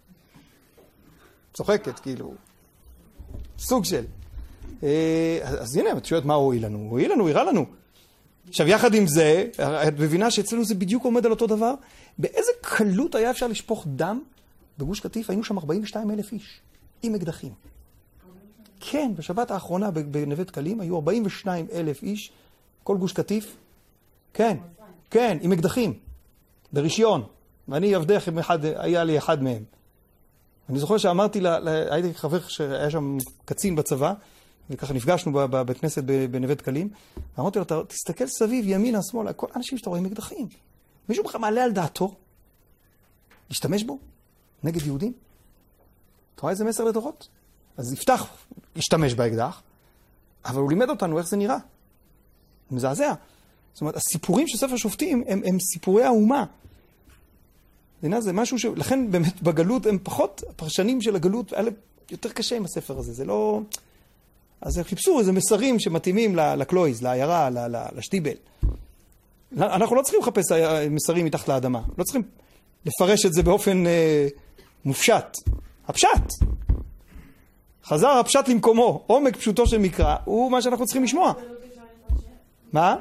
צוחקת, כאילו. סוג של. אז הנה, את שואלת מה הועיל לנו? הועיל לנו, הראה לנו. עכשיו, יחד עם זה, את מבינה שאצלנו זה בדיוק עומד על אותו דבר? באיזה קלות היה אפשר לשפוך דם? בגוש קטיף היינו שם 42,000 איש, עם אקדחים. כן, בשבת האחרונה בנווה דקלים היו 42,000 איש, כל גוש קטיף. כן, כן, עם אקדחים. ברישיון. ואני עבדך עם אחד, היה לי אחד מהם. אני זוכר שאמרתי, הייתי חבר שהיה שם קצין בצבא, וככה נפגשנו בבית כנסת בנווה דקלים, ואמרתי לו, תסתכל סביב, ימינה, שמאלה, כל אנשים שאתה רואה עם אקדחים. מישהו בכלל מעלה על דעתו? להשתמש בו? נגד יהודים? אתה רואה איזה מסר לדורות? אז יפתח, ישתמש באקדח, אבל הוא לימד אותנו איך זה נראה. הוא מזעזע. זאת אומרת, הסיפורים של ספר שופטים הם סיפורי האומה. זה משהו לכן באמת בגלות הם פחות, הפרשנים של הגלות, היה יותר קשה עם הספר הזה, זה לא... אז חיפשו איזה מסרים שמתאימים לקלויז, לעיירה, לשטיבל. אנחנו לא צריכים לחפש מסרים מתחת לאדמה, לא צריכים לפרש את זה באופן מופשט. הפשט! חזר הפשט למקומו, עומק פשוטו של מקרא, הוא מה שאנחנו צריכים לשמוע. מה?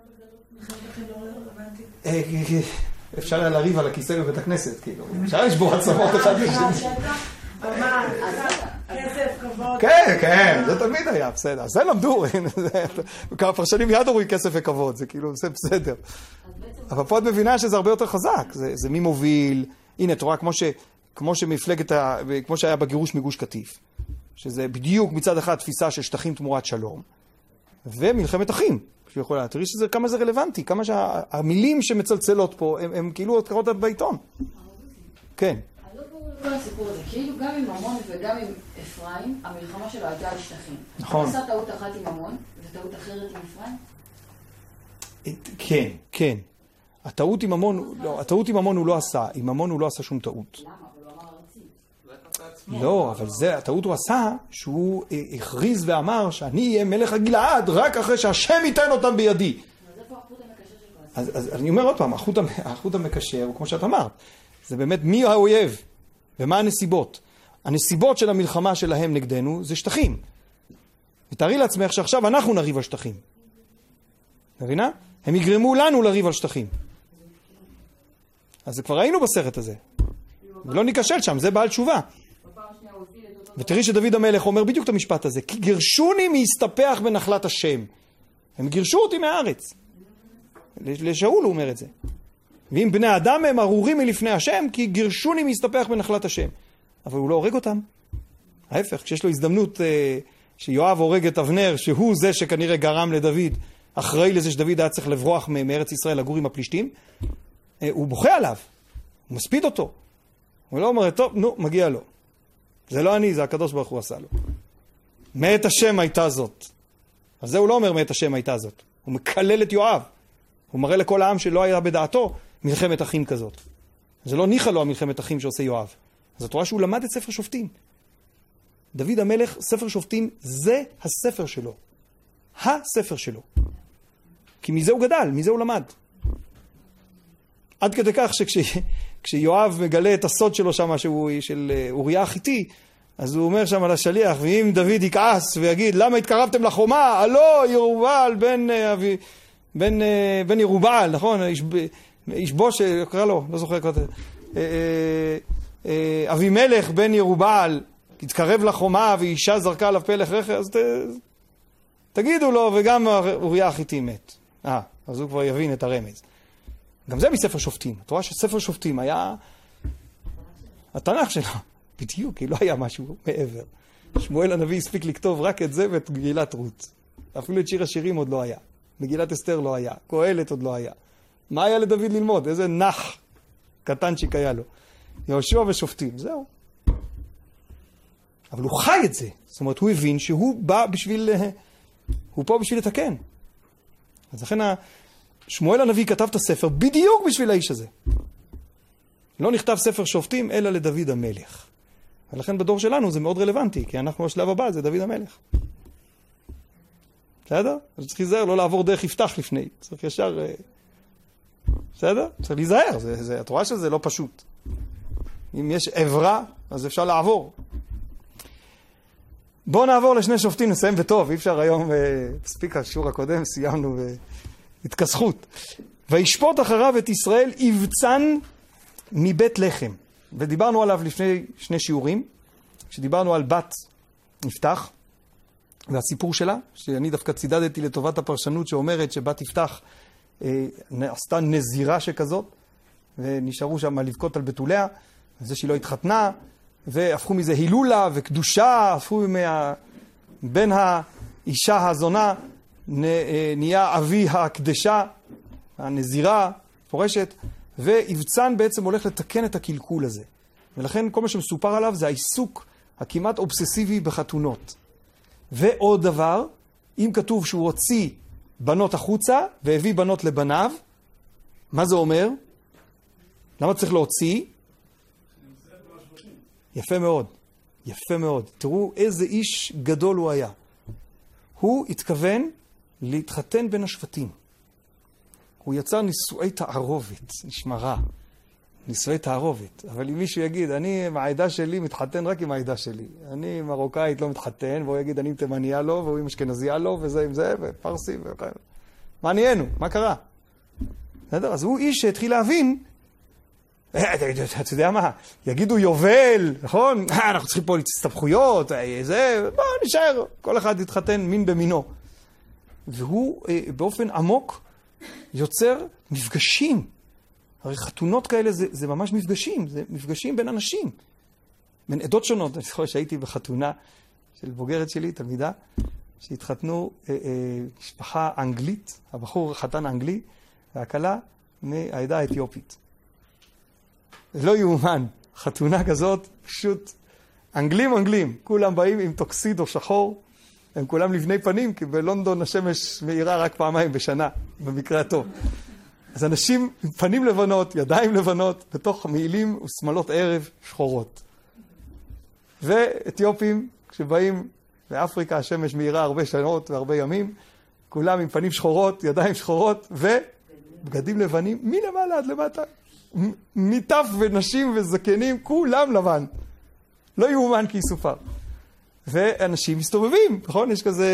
אפשר לריב על הכיסא בבית הכנסת, כאילו. אפשר לשבור עצמות אחד לשני. כסף, כבוד. כן, כן, זה תמיד היה, בסדר. זה למדו, כמה פרשנים יד אומרים כסף וכבוד, זה כאילו, זה בסדר. אבל פה את מבינה שזה הרבה יותר חזק, זה מי מוביל, הנה, תורה כמו שמפלגת, כמו שהיה בגירוש מגוש קטיף, שזה בדיוק מצד אחד תפיסה של שטחים תמורת שלום, ומלחמת אחים. תראי כמה זה רלוונטי, כמה שהמילים שמצלצלות פה, הם כאילו את קראות בעיתון. כן. אני לא ברור לכל הסיפור הזה, כאילו גם עם עמון וגם עם אפרים, המלחמה שלו הייתה על שטחים. נכון. הוא עשה טעות אחת עם עמון, וטעות אחרת עם אפרים? כן, כן. הטעות עם עמון הוא לא עשה, עם עמון הוא לא עשה שום טעות. למה? אבל הוא אמר ארצי. לא, אבל זה, הטעות הוא עשה, שהוא הכריז ואמר שאני אהיה מלך הגלעד רק אחרי שהשם ייתן אותם בידי. אז איפה החוט המקשר של כל אז אני אומר עוד פעם, החוט המקשר הוא כמו שאת אמרת, זה באמת מי האויב ומה הנסיבות. הנסיבות של המלחמה שלהם נגדנו זה שטחים. ותארי לעצמך שעכשיו אנחנו נריב על שטחים. מבינה? הם יגרמו לנו לריב על שטחים. אז זה כבר ראינו בסרט הזה. ולא ניקשל שם, זה בעל תשובה. ותראי שדוד המלך אומר בדיוק את המשפט הזה, כי גירשוני מהסתפח בנחלת השם. הם גירשו אותי מהארץ. לשאול הוא אומר את זה. ואם בני אדם הם ארורים מלפני השם, כי גירשוני מהסתפח בנחלת השם. אבל הוא לא הורג אותם. ההפך, כשיש לו הזדמנות שיואב הורג את אבנר, שהוא זה שכנראה גרם לדוד, אחראי לזה שדוד היה צריך לברוח מארץ ישראל לגור עם הפלישתים, הוא בוכה עליו, הוא מספיד אותו. הוא לא אומר, טוב, נו, מגיע לו. זה לא אני, זה הקדוש ברוך הוא עשה לו. מאת השם הייתה זאת. אז זה הוא לא אומר מאת השם הייתה זאת. הוא מקלל את יואב. הוא מראה לכל העם שלא היה בדעתו מלחמת אחים כזאת. זה לא ניחא לו המלחמת אחים שעושה יואב. אז את רואה שהוא למד את ספר שופטים. דוד המלך, ספר שופטים, זה הספר שלו. הספר שלו. כי מזה הוא גדל, מזה הוא למד. עד כדי כך שכשיואב מגלה את הסוד שלו שם, שהוא של אוריה החיתי, אז הוא אומר שם על השליח, ואם דוד יכעס ויגיד, למה התקרבתם לחומה? הלא, ירובעל בן ירובעל, נכון? ישבוש, קרא לו, לא זוכר כבר. אבימלך בן ירובעל, התקרב לחומה ואישה זרקה עליו פלח רכב, אז תגידו לו, וגם אוריה החיתי מת. אז הוא כבר יבין את הרמז. גם זה מספר שופטים. את רואה שספר שופטים היה התנ"ך שלו. בדיוק, כי לא היה משהו מעבר. שמואל הנביא הספיק לכתוב רק את זה ואת מגילת רות. אפילו את שיר השירים עוד לא היה. מגילת אסתר לא היה. קהלת עוד לא היה. מה היה לדוד ללמוד? איזה נח קטנצ'יק היה לו. יהושע ושופטים, זהו. אבל הוא חי את זה. זאת אומרת, הוא הבין שהוא בא בשביל... הוא פה בשביל לתקן. אז לכן שמואל הנביא כתב את הספר בדיוק בשביל האיש הזה. לא נכתב ספר שופטים אלא לדוד המלך. ולכן בדור שלנו זה מאוד רלוונטי, כי אנחנו השלב הבא זה דוד המלך. בסדר? אז צריך להיזהר, לא לעבור דרך יפתח לפני. צריך ישר... בסדר? צריך להיזהר. את רואה שזה לא פשוט. אם יש עברה, אז אפשר לעבור. בואו נעבור לשני שופטים, נסיים בטוב. אי אפשר היום, בספיק השיעור הקודם, סיימנו בהתכסחות. וישפוט אחריו את ישראל יבצן מבית לחם. ודיברנו עליו לפני שני שיעורים, שדיברנו על בת יפתח, והסיפור שלה, שאני דווקא צידדתי לטובת הפרשנות שאומרת שבת יפתח עשתה נזירה שכזאת, ונשארו שם לבכות על בתוליה, וזה שהיא לא התחתנה, והפכו מזה הילולה וקדושה, הפכו בין האישה הזונה, נהיה אבי הקדשה, הנזירה, פורשת, ויבצן בעצם הולך לתקן את הקלקול הזה. ולכן כל מה שמסופר עליו זה העיסוק הכמעט אובססיבי בחתונות. ועוד דבר, אם כתוב שהוא הוציא בנות החוצה והביא בנות לבניו, מה זה אומר? למה צריך להוציא? יפה מאוד, יפה מאוד. תראו איזה איש גדול הוא היה. הוא התכוון להתחתן בין השבטים. הוא יצר נישואי תערובת, נשמע רע, נישואי תערובת. אבל אם מישהו יגיד, אני עם העדה שלי מתחתן רק עם העדה שלי. אני מרוקאית לא מתחתן, והוא יגיד, אני עם תימניה לו, והוא עם אשכנזיה לו, וזה עם זה, ופרסי, מה נהיינו? מה קרה? אז הוא איש שהתחיל להבין, אתה יודע מה, יגידו יובל, נכון? אנחנו צריכים פה להסתבכויות, זה, בוא נשאר, כל אחד יתחתן מין במינו. והוא באופן עמוק יוצר מפגשים. הרי חתונות כאלה זה ממש מפגשים, זה מפגשים בין אנשים, בין עדות שונות. אני זוכר שהייתי בחתונה של בוגרת שלי, תלמידה, שהתחתנו משפחה אנגלית, הבחור חתן אנגלי, והכלה מהעדה האתיופית. לא יאומן, חתונה כזאת, פשוט אנגלים, כולם באים עם טוקסידו שחור, הם כולם לבני פנים, כי בלונדון השמש מאירה רק פעמיים בשנה, במקרה הטוב. אז אנשים עם פנים לבנות, ידיים לבנות, בתוך מעילים ושמלות ערב שחורות. ואתיופים, כשבאים באפריקה, השמש מאירה הרבה שנות והרבה ימים, כולם עם פנים שחורות, ידיים שחורות, ובגדים לבנים, מלמעלה עד למטה. מיטף ונשים וזקנים, כולם לבן. לא יאומן כי יסופר. ואנשים מסתובבים, נכון? יש כזה...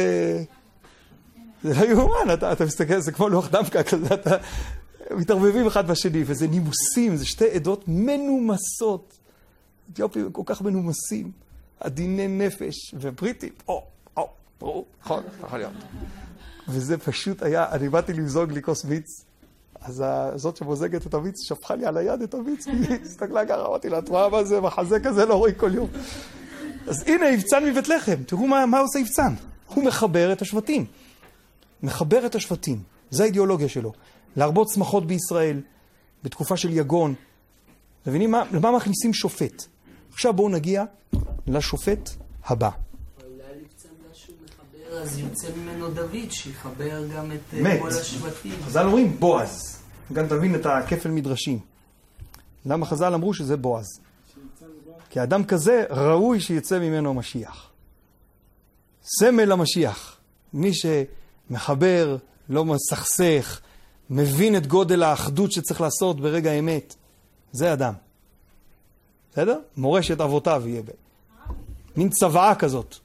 זה לא יאומן, אתה מסתכל, זה כמו לוח דמקה כזה, אתה... מתערבבים אחד בשני, וזה נימוסים, זה שתי עדות מנומסות. אתיופים כל כך מנומסים, עדיני נפש, ובריטים, נכון, יכול להיות. וזה פשוט היה, אני באתי למזוג לי כוס מיץ, אז זאת שמוזגת את המיץ, שפכה לי על היד את המיץ, הסתכלה ככה, אמרתי לה, תראה מה זה, מחזה כזה לא רואה כל יום. אז הנה, יבצן מבית לחם, תראו מה עושה יבצן. הוא מחבר את השבטים. מחבר את השבטים, זו האידיאולוגיה שלו. להרבות שמחות בישראל, בתקופה של יגון. מבינים למה מכניסים שופט? עכשיו בואו נגיע לשופט הבא. אולי יבצן משהו מחבר, אז יוצא ממנו דוד, שיחבר גם את כל השבטים. אז אומרים בועז. גם תבין את הכפל מדרשים. למה חז"ל אמרו שזה בועז? כי אדם כזה ראוי שיצא ממנו המשיח. סמל המשיח. מי שמחבר, לא מסכסך, מבין את גודל האחדות שצריך לעשות ברגע האמת. זה אדם. בסדר? מורשת אבותיו יהיה. מין צוואה כזאת.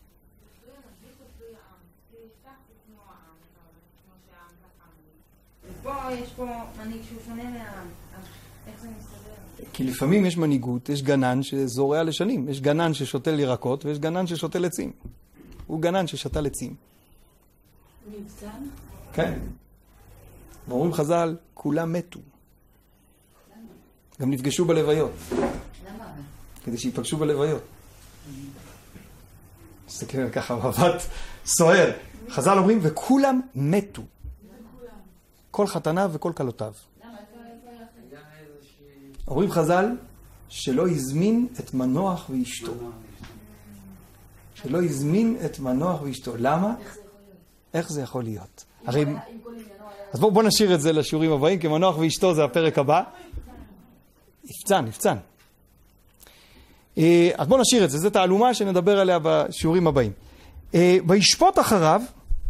פה יש פה מנהיג שהוא שונה מהעם. איך זה מסתדר? כי לפעמים יש מנהיגות, יש גנן שזורע לשנים. יש גנן ששותל ירקות ויש גנן ששותל עצים. הוא גנן ששתל עצים. מבצן? כן. ואומרים חז"ל, כולם מתו. גם נפגשו בלוויות. למה? כדי שיפגשו בלוויות. מסתכל ככה מבט סוער. חז"ל אומרים, וכולם מתו. כל חתניו וכל כלותיו. אומרים חז"ל, שלא הזמין את מנוח ואשתו. שלא הזמין את מנוח ואשתו. למה? איך זה יכול להיות? הרי... אז בואו נשאיר את זה לשיעורים הבאים, כי מנוח ואשתו זה הפרק הבא. נפצן. אז בואו נשאיר את זה, זו תעלומה שנדבר עליה בשיעורים הבאים. וישפוט אחריו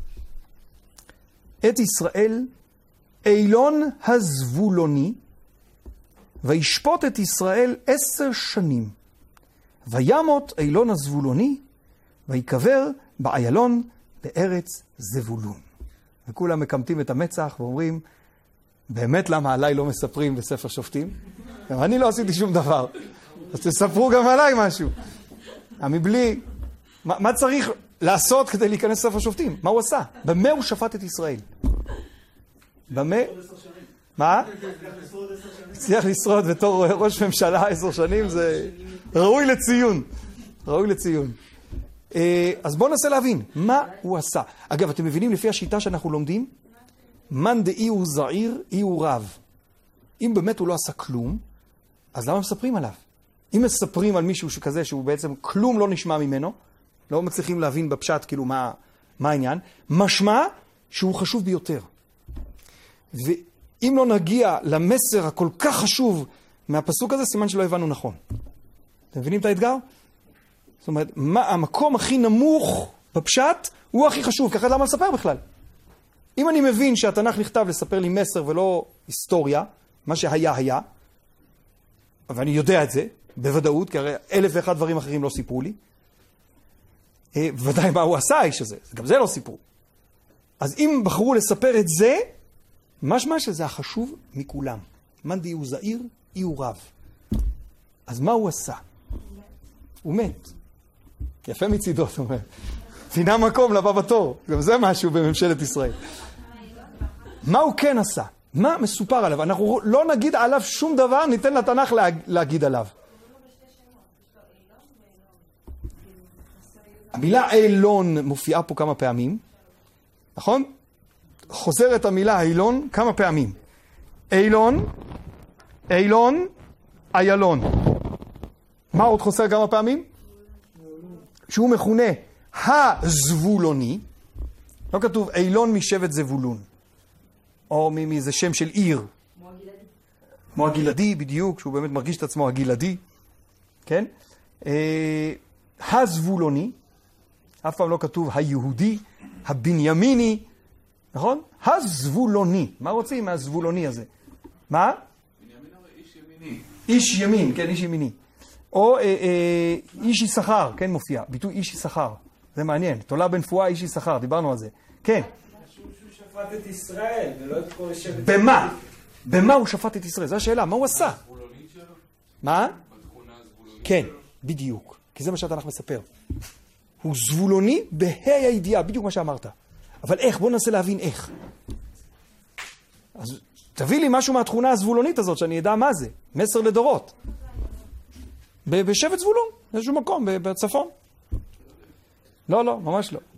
את ישראל אילון הזבולוני, וישפוט את ישראל 10 שנים. וימות אילון הזבולוני, ויקבר באיילון בארץ זבולון. וכולם מקמטים את המצח ואומרים, באמת למה עליי לא מספרים בספר שופטים? גם אני לא עשיתי שום דבר. אז תספרו גם עליי משהו. מבלי, מה צריך לעשות כדי להיכנס לספר שופטים? מה הוא עשה? במה הוא שפט את ישראל? במה? מה? הצליח לשרוד בתור ראש ממשלה 10 שנים, זה ראוי לציון. ראוי לציון. אז בואו ננסה להבין, מה הוא עשה? אגב, אתם מבינים לפי השיטה שאנחנו לומדים? מן דאי הוא זעיר, אי הוא רב. אם באמת הוא לא עשה כלום, אז למה מספרים עליו? אם מספרים על מישהו שכזה, שהוא בעצם כלום לא נשמע ממנו, לא מצליחים להבין בפשט כאילו מה העניין, משמע שהוא חשוב ביותר. ואם לא נגיע למסר הכל כך חשוב מהפסוק הזה, סימן שלא הבנו נכון. אתם מבינים את האתגר? זאת אומרת, המקום הכי נמוך בפשט הוא הכי חשוב, ככה למה לספר בכלל? אם אני מבין שהתנ"ך נכתב לספר לי מסר ולא היסטוריה, מה שהיה, ואני יודע את זה, בוודאות, כי הרי 1001 דברים אחרים לא סיפרו לי, ודאי מה הוא עשה האיש הזה, גם זה לא סיפרו. אז אם בחרו לספר את זה, משמע שזה החשוב מכולם. מן דאי הוא זעיר, אי הוא רב. אז מה הוא עשה? הוא מת. יפה מצידו, זאת אומרת. פינה מקום לבא בתור. גם זה משהו בממשלת ישראל. מה הוא כן עשה? מה מסופר עליו? אנחנו לא נגיד עליו שום דבר, ניתן לתנ"ך להגיד עליו. המילה אילון מופיעה פה כמה פעמים. נכון? חוזרת המילה אילון כמה פעמים. אילון, איילון. מה עוד חוסר כמה פעמים? שהוא מכונה הזבולוני. לא כתוב אילון משבט זבולון. או מאיזה שם של עיר. כמו הגלעדי, בדיוק, שהוא באמת מרגיש את עצמו הגלעדי. כן? הזבולוני. אף פעם לא כתוב היהודי, הבנימיני. נכון? הזבולוני. מה רוצים מהזבולוני הזה? מה? בנימין הרי איש ימיני. איש ימין, כן, איש ימיני. או איש יששכר, כן מופיע. ביטוי איש יששכר. זה מעניין. תולה בנפואה איש יששכר, דיברנו על זה. כן. שהוא שפט את ישראל, ולא את כל שבט... במה? במה הוא שפט את ישראל? זו השאלה, מה הוא עשה? מה? כן, בדיוק. כי זה מה שהתנ"ך מספר. הוא זבולוני בה"א הידיעה, בדיוק מה שאמרת. אבל איך? בוא ננסה להבין איך. אז תביא לי משהו מהתכונה הזבולונית הזאת, שאני אדע מה זה. מסר לדורות. בשבט זבולון, באיזשהו מקום, בצפון. לא, ממש לא.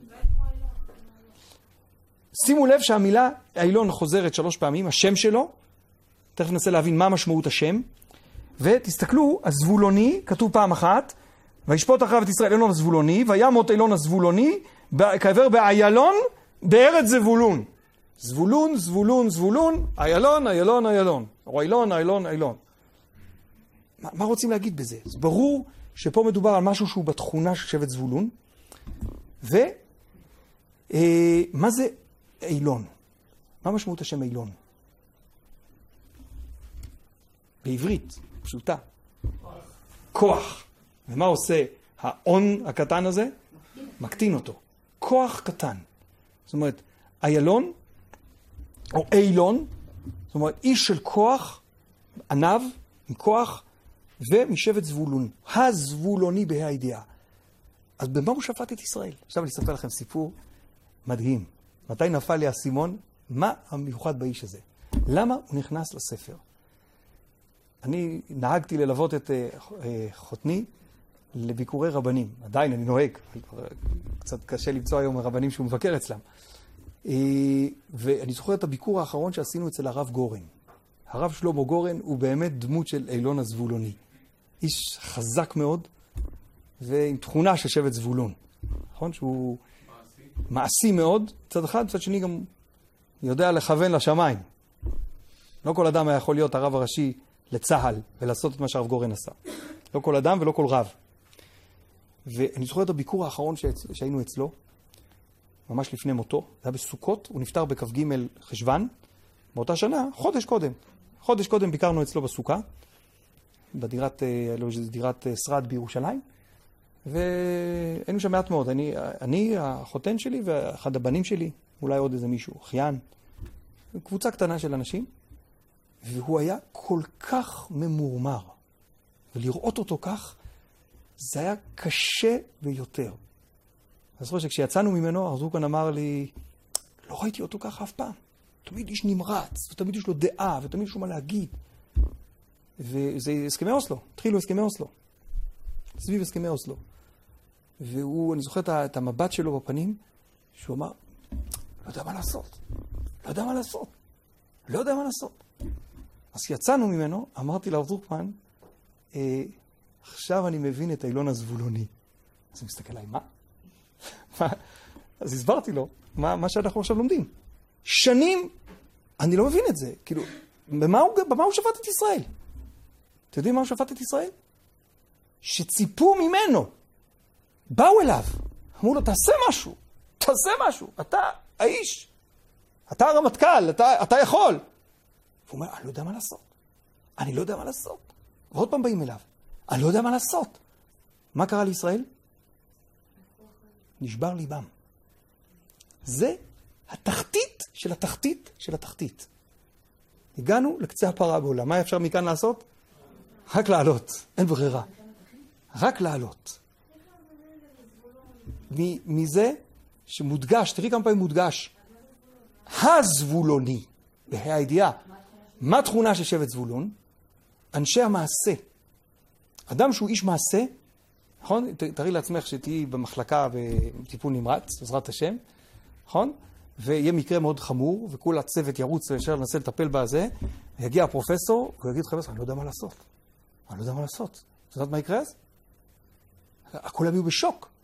שימו לב שהמילה אילון חוזרת 3 פעמים, השם שלו, תכף ננסה להבין מה משמעות השם, ותסתכלו, הזבולוני, כתוב פעם אחת, וישפוט אחריו את ישראל אילון הזבולוני, וימות אילון הזבולוני, קבר באיילון בארץ זבולון. זבולון, זבולון, זבולון, איילון, איילון, איילון. או אילון, איילון, איילון. מה רוצים להגיד בזה? זה ברור שפה מדובר על משהו שהוא בתכונה של שבט זבולון. מה זה אילון? מה משמעות השם אילון? בעברית, פשוטה. כוח. ומה עושה האון הקטן הזה? מקטין אותו. כוח קטן. זאת אומרת, איילון, או אילון, זאת אומרת, איש של כוח, ענב, עם כוח, ומשבט זבולון. הזבולוני בה"א הידיעה. אז במה הוא שפט את ישראל? עכשיו אני אספר לכם סיפור מדהים. מתי נפל לי האסימון? מה המיוחד באיש הזה? למה הוא נכנס לספר? אני נהגתי ללוות את חותני לביקורי רבנים. עדיין אני נוהג. קצת קשה למצוא היום הרבנים שהוא מבקר אצלם. ואני זוכר את הביקור האחרון שעשינו אצל הרב גורן. הרב שלמה גורן הוא באמת דמות של אילון הזבולוני. איש חזק מאוד ועם תכונה של שבט זבולון. נכון? שהוא מעשי מאוד, מצד אחד, מצד שני גם יודע לכוון לשמיים. לא כל אדם היה יכול להיות הרב הראשי לצהל ולעשות את מה שהרב גורן עשה. לא כל אדם ולא כל רב. ואני זוכר את הביקור האחרון שהיינו אצלו, ממש לפני מותו, זה היה בסוכות, הוא נפטר בכ"ג חשוון, באותה שנה, חודש קודם ביקרנו אצלו בסוכה, בדירת שרד בירושלים, והיינו שם מעט מאוד, אני, החותן שלי ואחד הבנים שלי, אולי עוד איזה מישהו, חיין, קבוצה קטנה של אנשים, והוא היה כל כך ממורמר, ולראות אותו כך, זה היה קשה ביותר. אני זוכר שכשיצאנו ממנו, הרזוקן אמר לי, לא ראיתי אותו ככה אף פעם. תמיד איש נמרץ, ותמיד יש לו דעה, ותמיד יש לו מה להגיד. וזה הסכמי אוסלו, התחילו הסכמי אוסלו. סביב הסכמי אוסלו. והוא, אני זוכר את המבט שלו בפנים, שהוא אמר, לא יודע מה לעשות. לא יודע מה לעשות. אז יצאנו ממנו, אמרתי להרזוקן, עכשיו אני מבין את האילון הזבולוני. אז הוא מסתכל עליי, מה? אז הסברתי לו, מה שאנחנו עכשיו לומדים. שנים, אני לא מבין את זה. כאילו, במה הוא שפט את ישראל? אתם יודעים מה הוא שפט את ישראל? שציפו ממנו. באו אליו. אמרו לו, תעשה משהו. אתה האיש. אתה הרמטכ"ל, אתה יכול. והוא אומר, אני לא יודע מה לעשות. ועוד פעם באים אליו. אני לא יודע מה לעשות. מה קרה לישראל? נשבר ליבם. זה התחתית של התחתית של התחתית. הגענו לקצה הפרבולה. מה אפשר מכאן לעשות? רק לעלות. אין ברירה. רק לעלות. מזה שמודגש, תראי כמה פעמים מודגש, הזבולוני, בה"א הידיעה. מה תכונה של שבט זבולון? אנשי המעשה. אדם שהוא איש מעשה, נכון? תראי לעצמך שתהיי במחלקה בטיפול נמרץ, בעזרת השם, נכון? ויהיה מקרה מאוד חמור, וכל הצוות ירוץ וישר לנסה לטפל בזה, ויגיע הפרופסור, והוא יגיד לך, אני לא יודע מה לעשות. את יודעת מה יקרה אז? כולם יהיו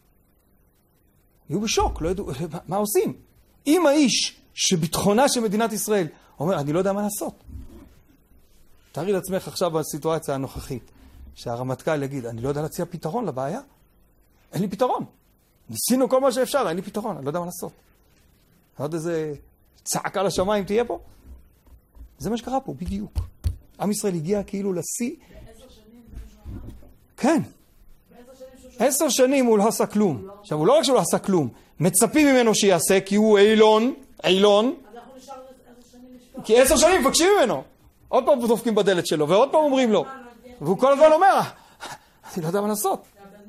בשוק. לא ידעו, מה עושים? אם האיש שביטחונה של מדינת ישראל אומר, אני לא יודע מה לעשות. תראי לעצמך עכשיו בסיטואציה הנוכחית, שהרמטכ"ל יגיד, אני לא יודע להציע פתרון לבעיה. אין לי פתרון. ניסינו כל מה שאפשר, אין לי פתרון, אני לא יודע מה לעשות. עוד איזה צעקה לשמיים תהיה פה? זה מה שקרה פה, בדיוק. עם ישראל הגיע כאילו לשיא. 10 שנים זה מה שאמר? כן. 10 שנים הוא לא עשה כלום. עכשיו, הוא לא רק שהוא לא עשה כלום, מצפים ממנו שיעשה, כי הוא אילון. אז אנחנו נשאר 10 שנים לשפור. כי 10 שנים מבקשים ממנו. עוד פעם דופקים בדלת שלו, ועוד פעם אומרים לו. והוא כל הזמן אומר, אני לא יודע מה לעשות.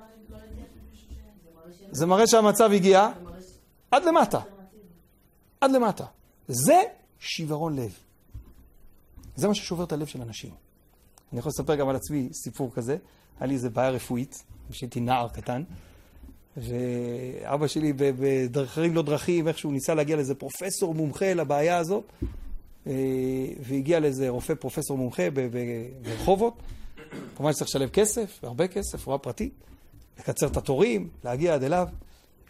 זה מראה שהמצב הגיע עד למטה. זה שברון לב. זה מה ששובר את הלב של אנשים. אני יכול לספר גם על עצמי סיפור כזה. היה לי איזה בעיה רפואית, כשהייתי נער קטן, ואבא שלי בדרכים לא דרכים, איכשהו ניסה להגיע לאיזה פרופסור מומחה לבעיה הזאת, והגיע לאיזה רופא פרופסור מומחה ברחובות. כמובן שצריך לשלם כסף, והרבה כסף, הוראה פרטית, לקצר את התורים, להגיע עד אליו.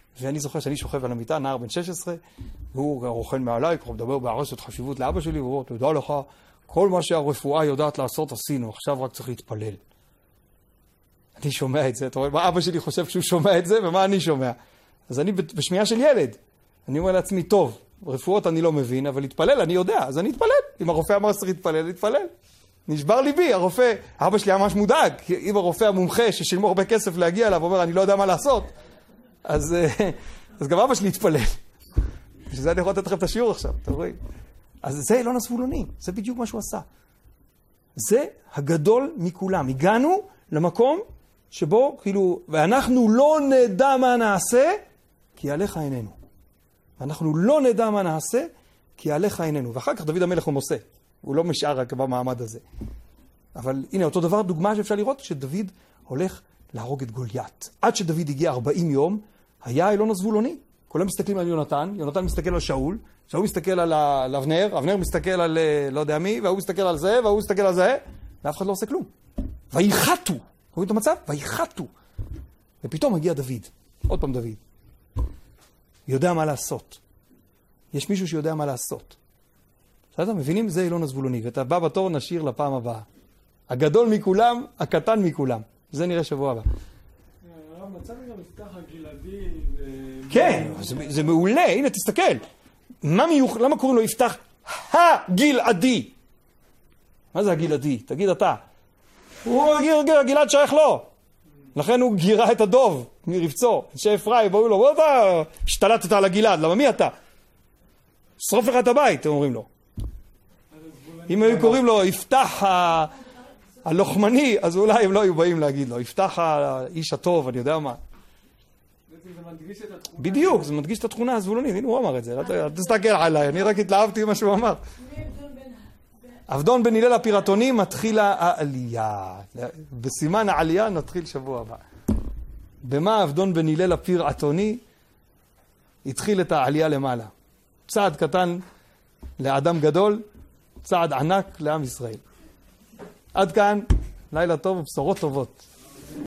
ואני זוכר שאני שוכב על המיטה, נער בן 16, והוא רוחן מעליי, כבר מדבר בהרסת חשיבות לאבא שלי, והוא אומר, תדע לך, כל מה שהרפואה יודעת לעשות עשינו, עכשיו רק צריך להתפלל. אני שומע את זה, אתה רואה, מה אבא שלי חושב שהוא שומע את זה, ומה אני שומע? אז אני בשמיעה של ילד, אני אומר לעצמי, טוב, רפואות אני לא מבין, אבל להתפלל אני יודע, אז אני אתפלל. אם הרופא אמר שצריך להתפלל, להתפלל. נשבר ליבי, הרופא, אבא שלי היה ממש מודאג, כי אם הרופא המומחה ששילמו הרבה כסף להגיע אליו, אומר, אני לא יודע מה לעשות, אז גם אבא שלי התפלל. שזה אני יכול לתת לכם את השיעור עכשיו, אתה רואה? אז זה אילון הזבולוני, זה בדיוק מה שהוא עשה. זה הגדול מכולם. הגענו למקום שבו, כאילו, ואנחנו לא נדע מה נעשה, כי עליך עינינו. ואנחנו לא נדע מה נעשה, כי עליך עינינו. ואחר כך דוד המלך הוא מוסה. הוא לא משאר רק במעמד הזה. אבל הנה, אותו דבר, דוגמה שאפשר לראות, שדוד הולך להרוג את גוליית. עד שדוד הגיע 40 יום, היה אילון הזבולוני. כולם מסתכלים על יונתן, יונתן מסתכל על שאול, שאול מסתכל על אבנר, אבנר מסתכל על לא יודע מי, והוא מסתכל על זה, והוא מסתכל על זה, ואף אחד לא עושה כלום. ויחתו. רואים את המצב? ויחתו. ופתאום הגיע דוד. עוד פעם דוד. יודע מה לעשות. יש מישהו שיודע מה לעשות. בסדר? מבינים? זה אילון הזבולוני. ואתה בא בתור נשאיר לפעם הבאה. הגדול מכולם, הקטן מכולם. זה נראה שבוע הבא. מצאנו גם יפתח הגלעדי. כן, זה מעולה. הנה, תסתכל. למה קוראים לו יפתח הגלעדי? מה זה הגלעדי? תגיד אתה. הגלעד שייך לו. לכן הוא גירה את הדוב מרבצו. אנשי אפרים, באו לו, בוא אתה השתלטת על הגלעד, למה מי אתה? שרוף לך את הבית, הם אומרים לו. אם היו קוראים לו יפתח הלוחמני, אז אולי הם לא היו באים להגיד לו, יפתח האיש הטוב, אני יודע מה. בדיוק, זה מדגיש את התכונה הזבולונית, הנה הוא אמר את זה, אל תסתכל עליי, אני רק התלהבתי מה שהוא אמר. עבדון בן הלל הפירטוני מתחילה העלייה. בסימן העלייה נתחיל שבוע הבא. במה עבדון בן הלל הפירטוני התחיל את העלייה למעלה? צעד קטן לאדם גדול, צעד ענק לעם ישראל. עד כאן, לילה טוב ובשורות טובות.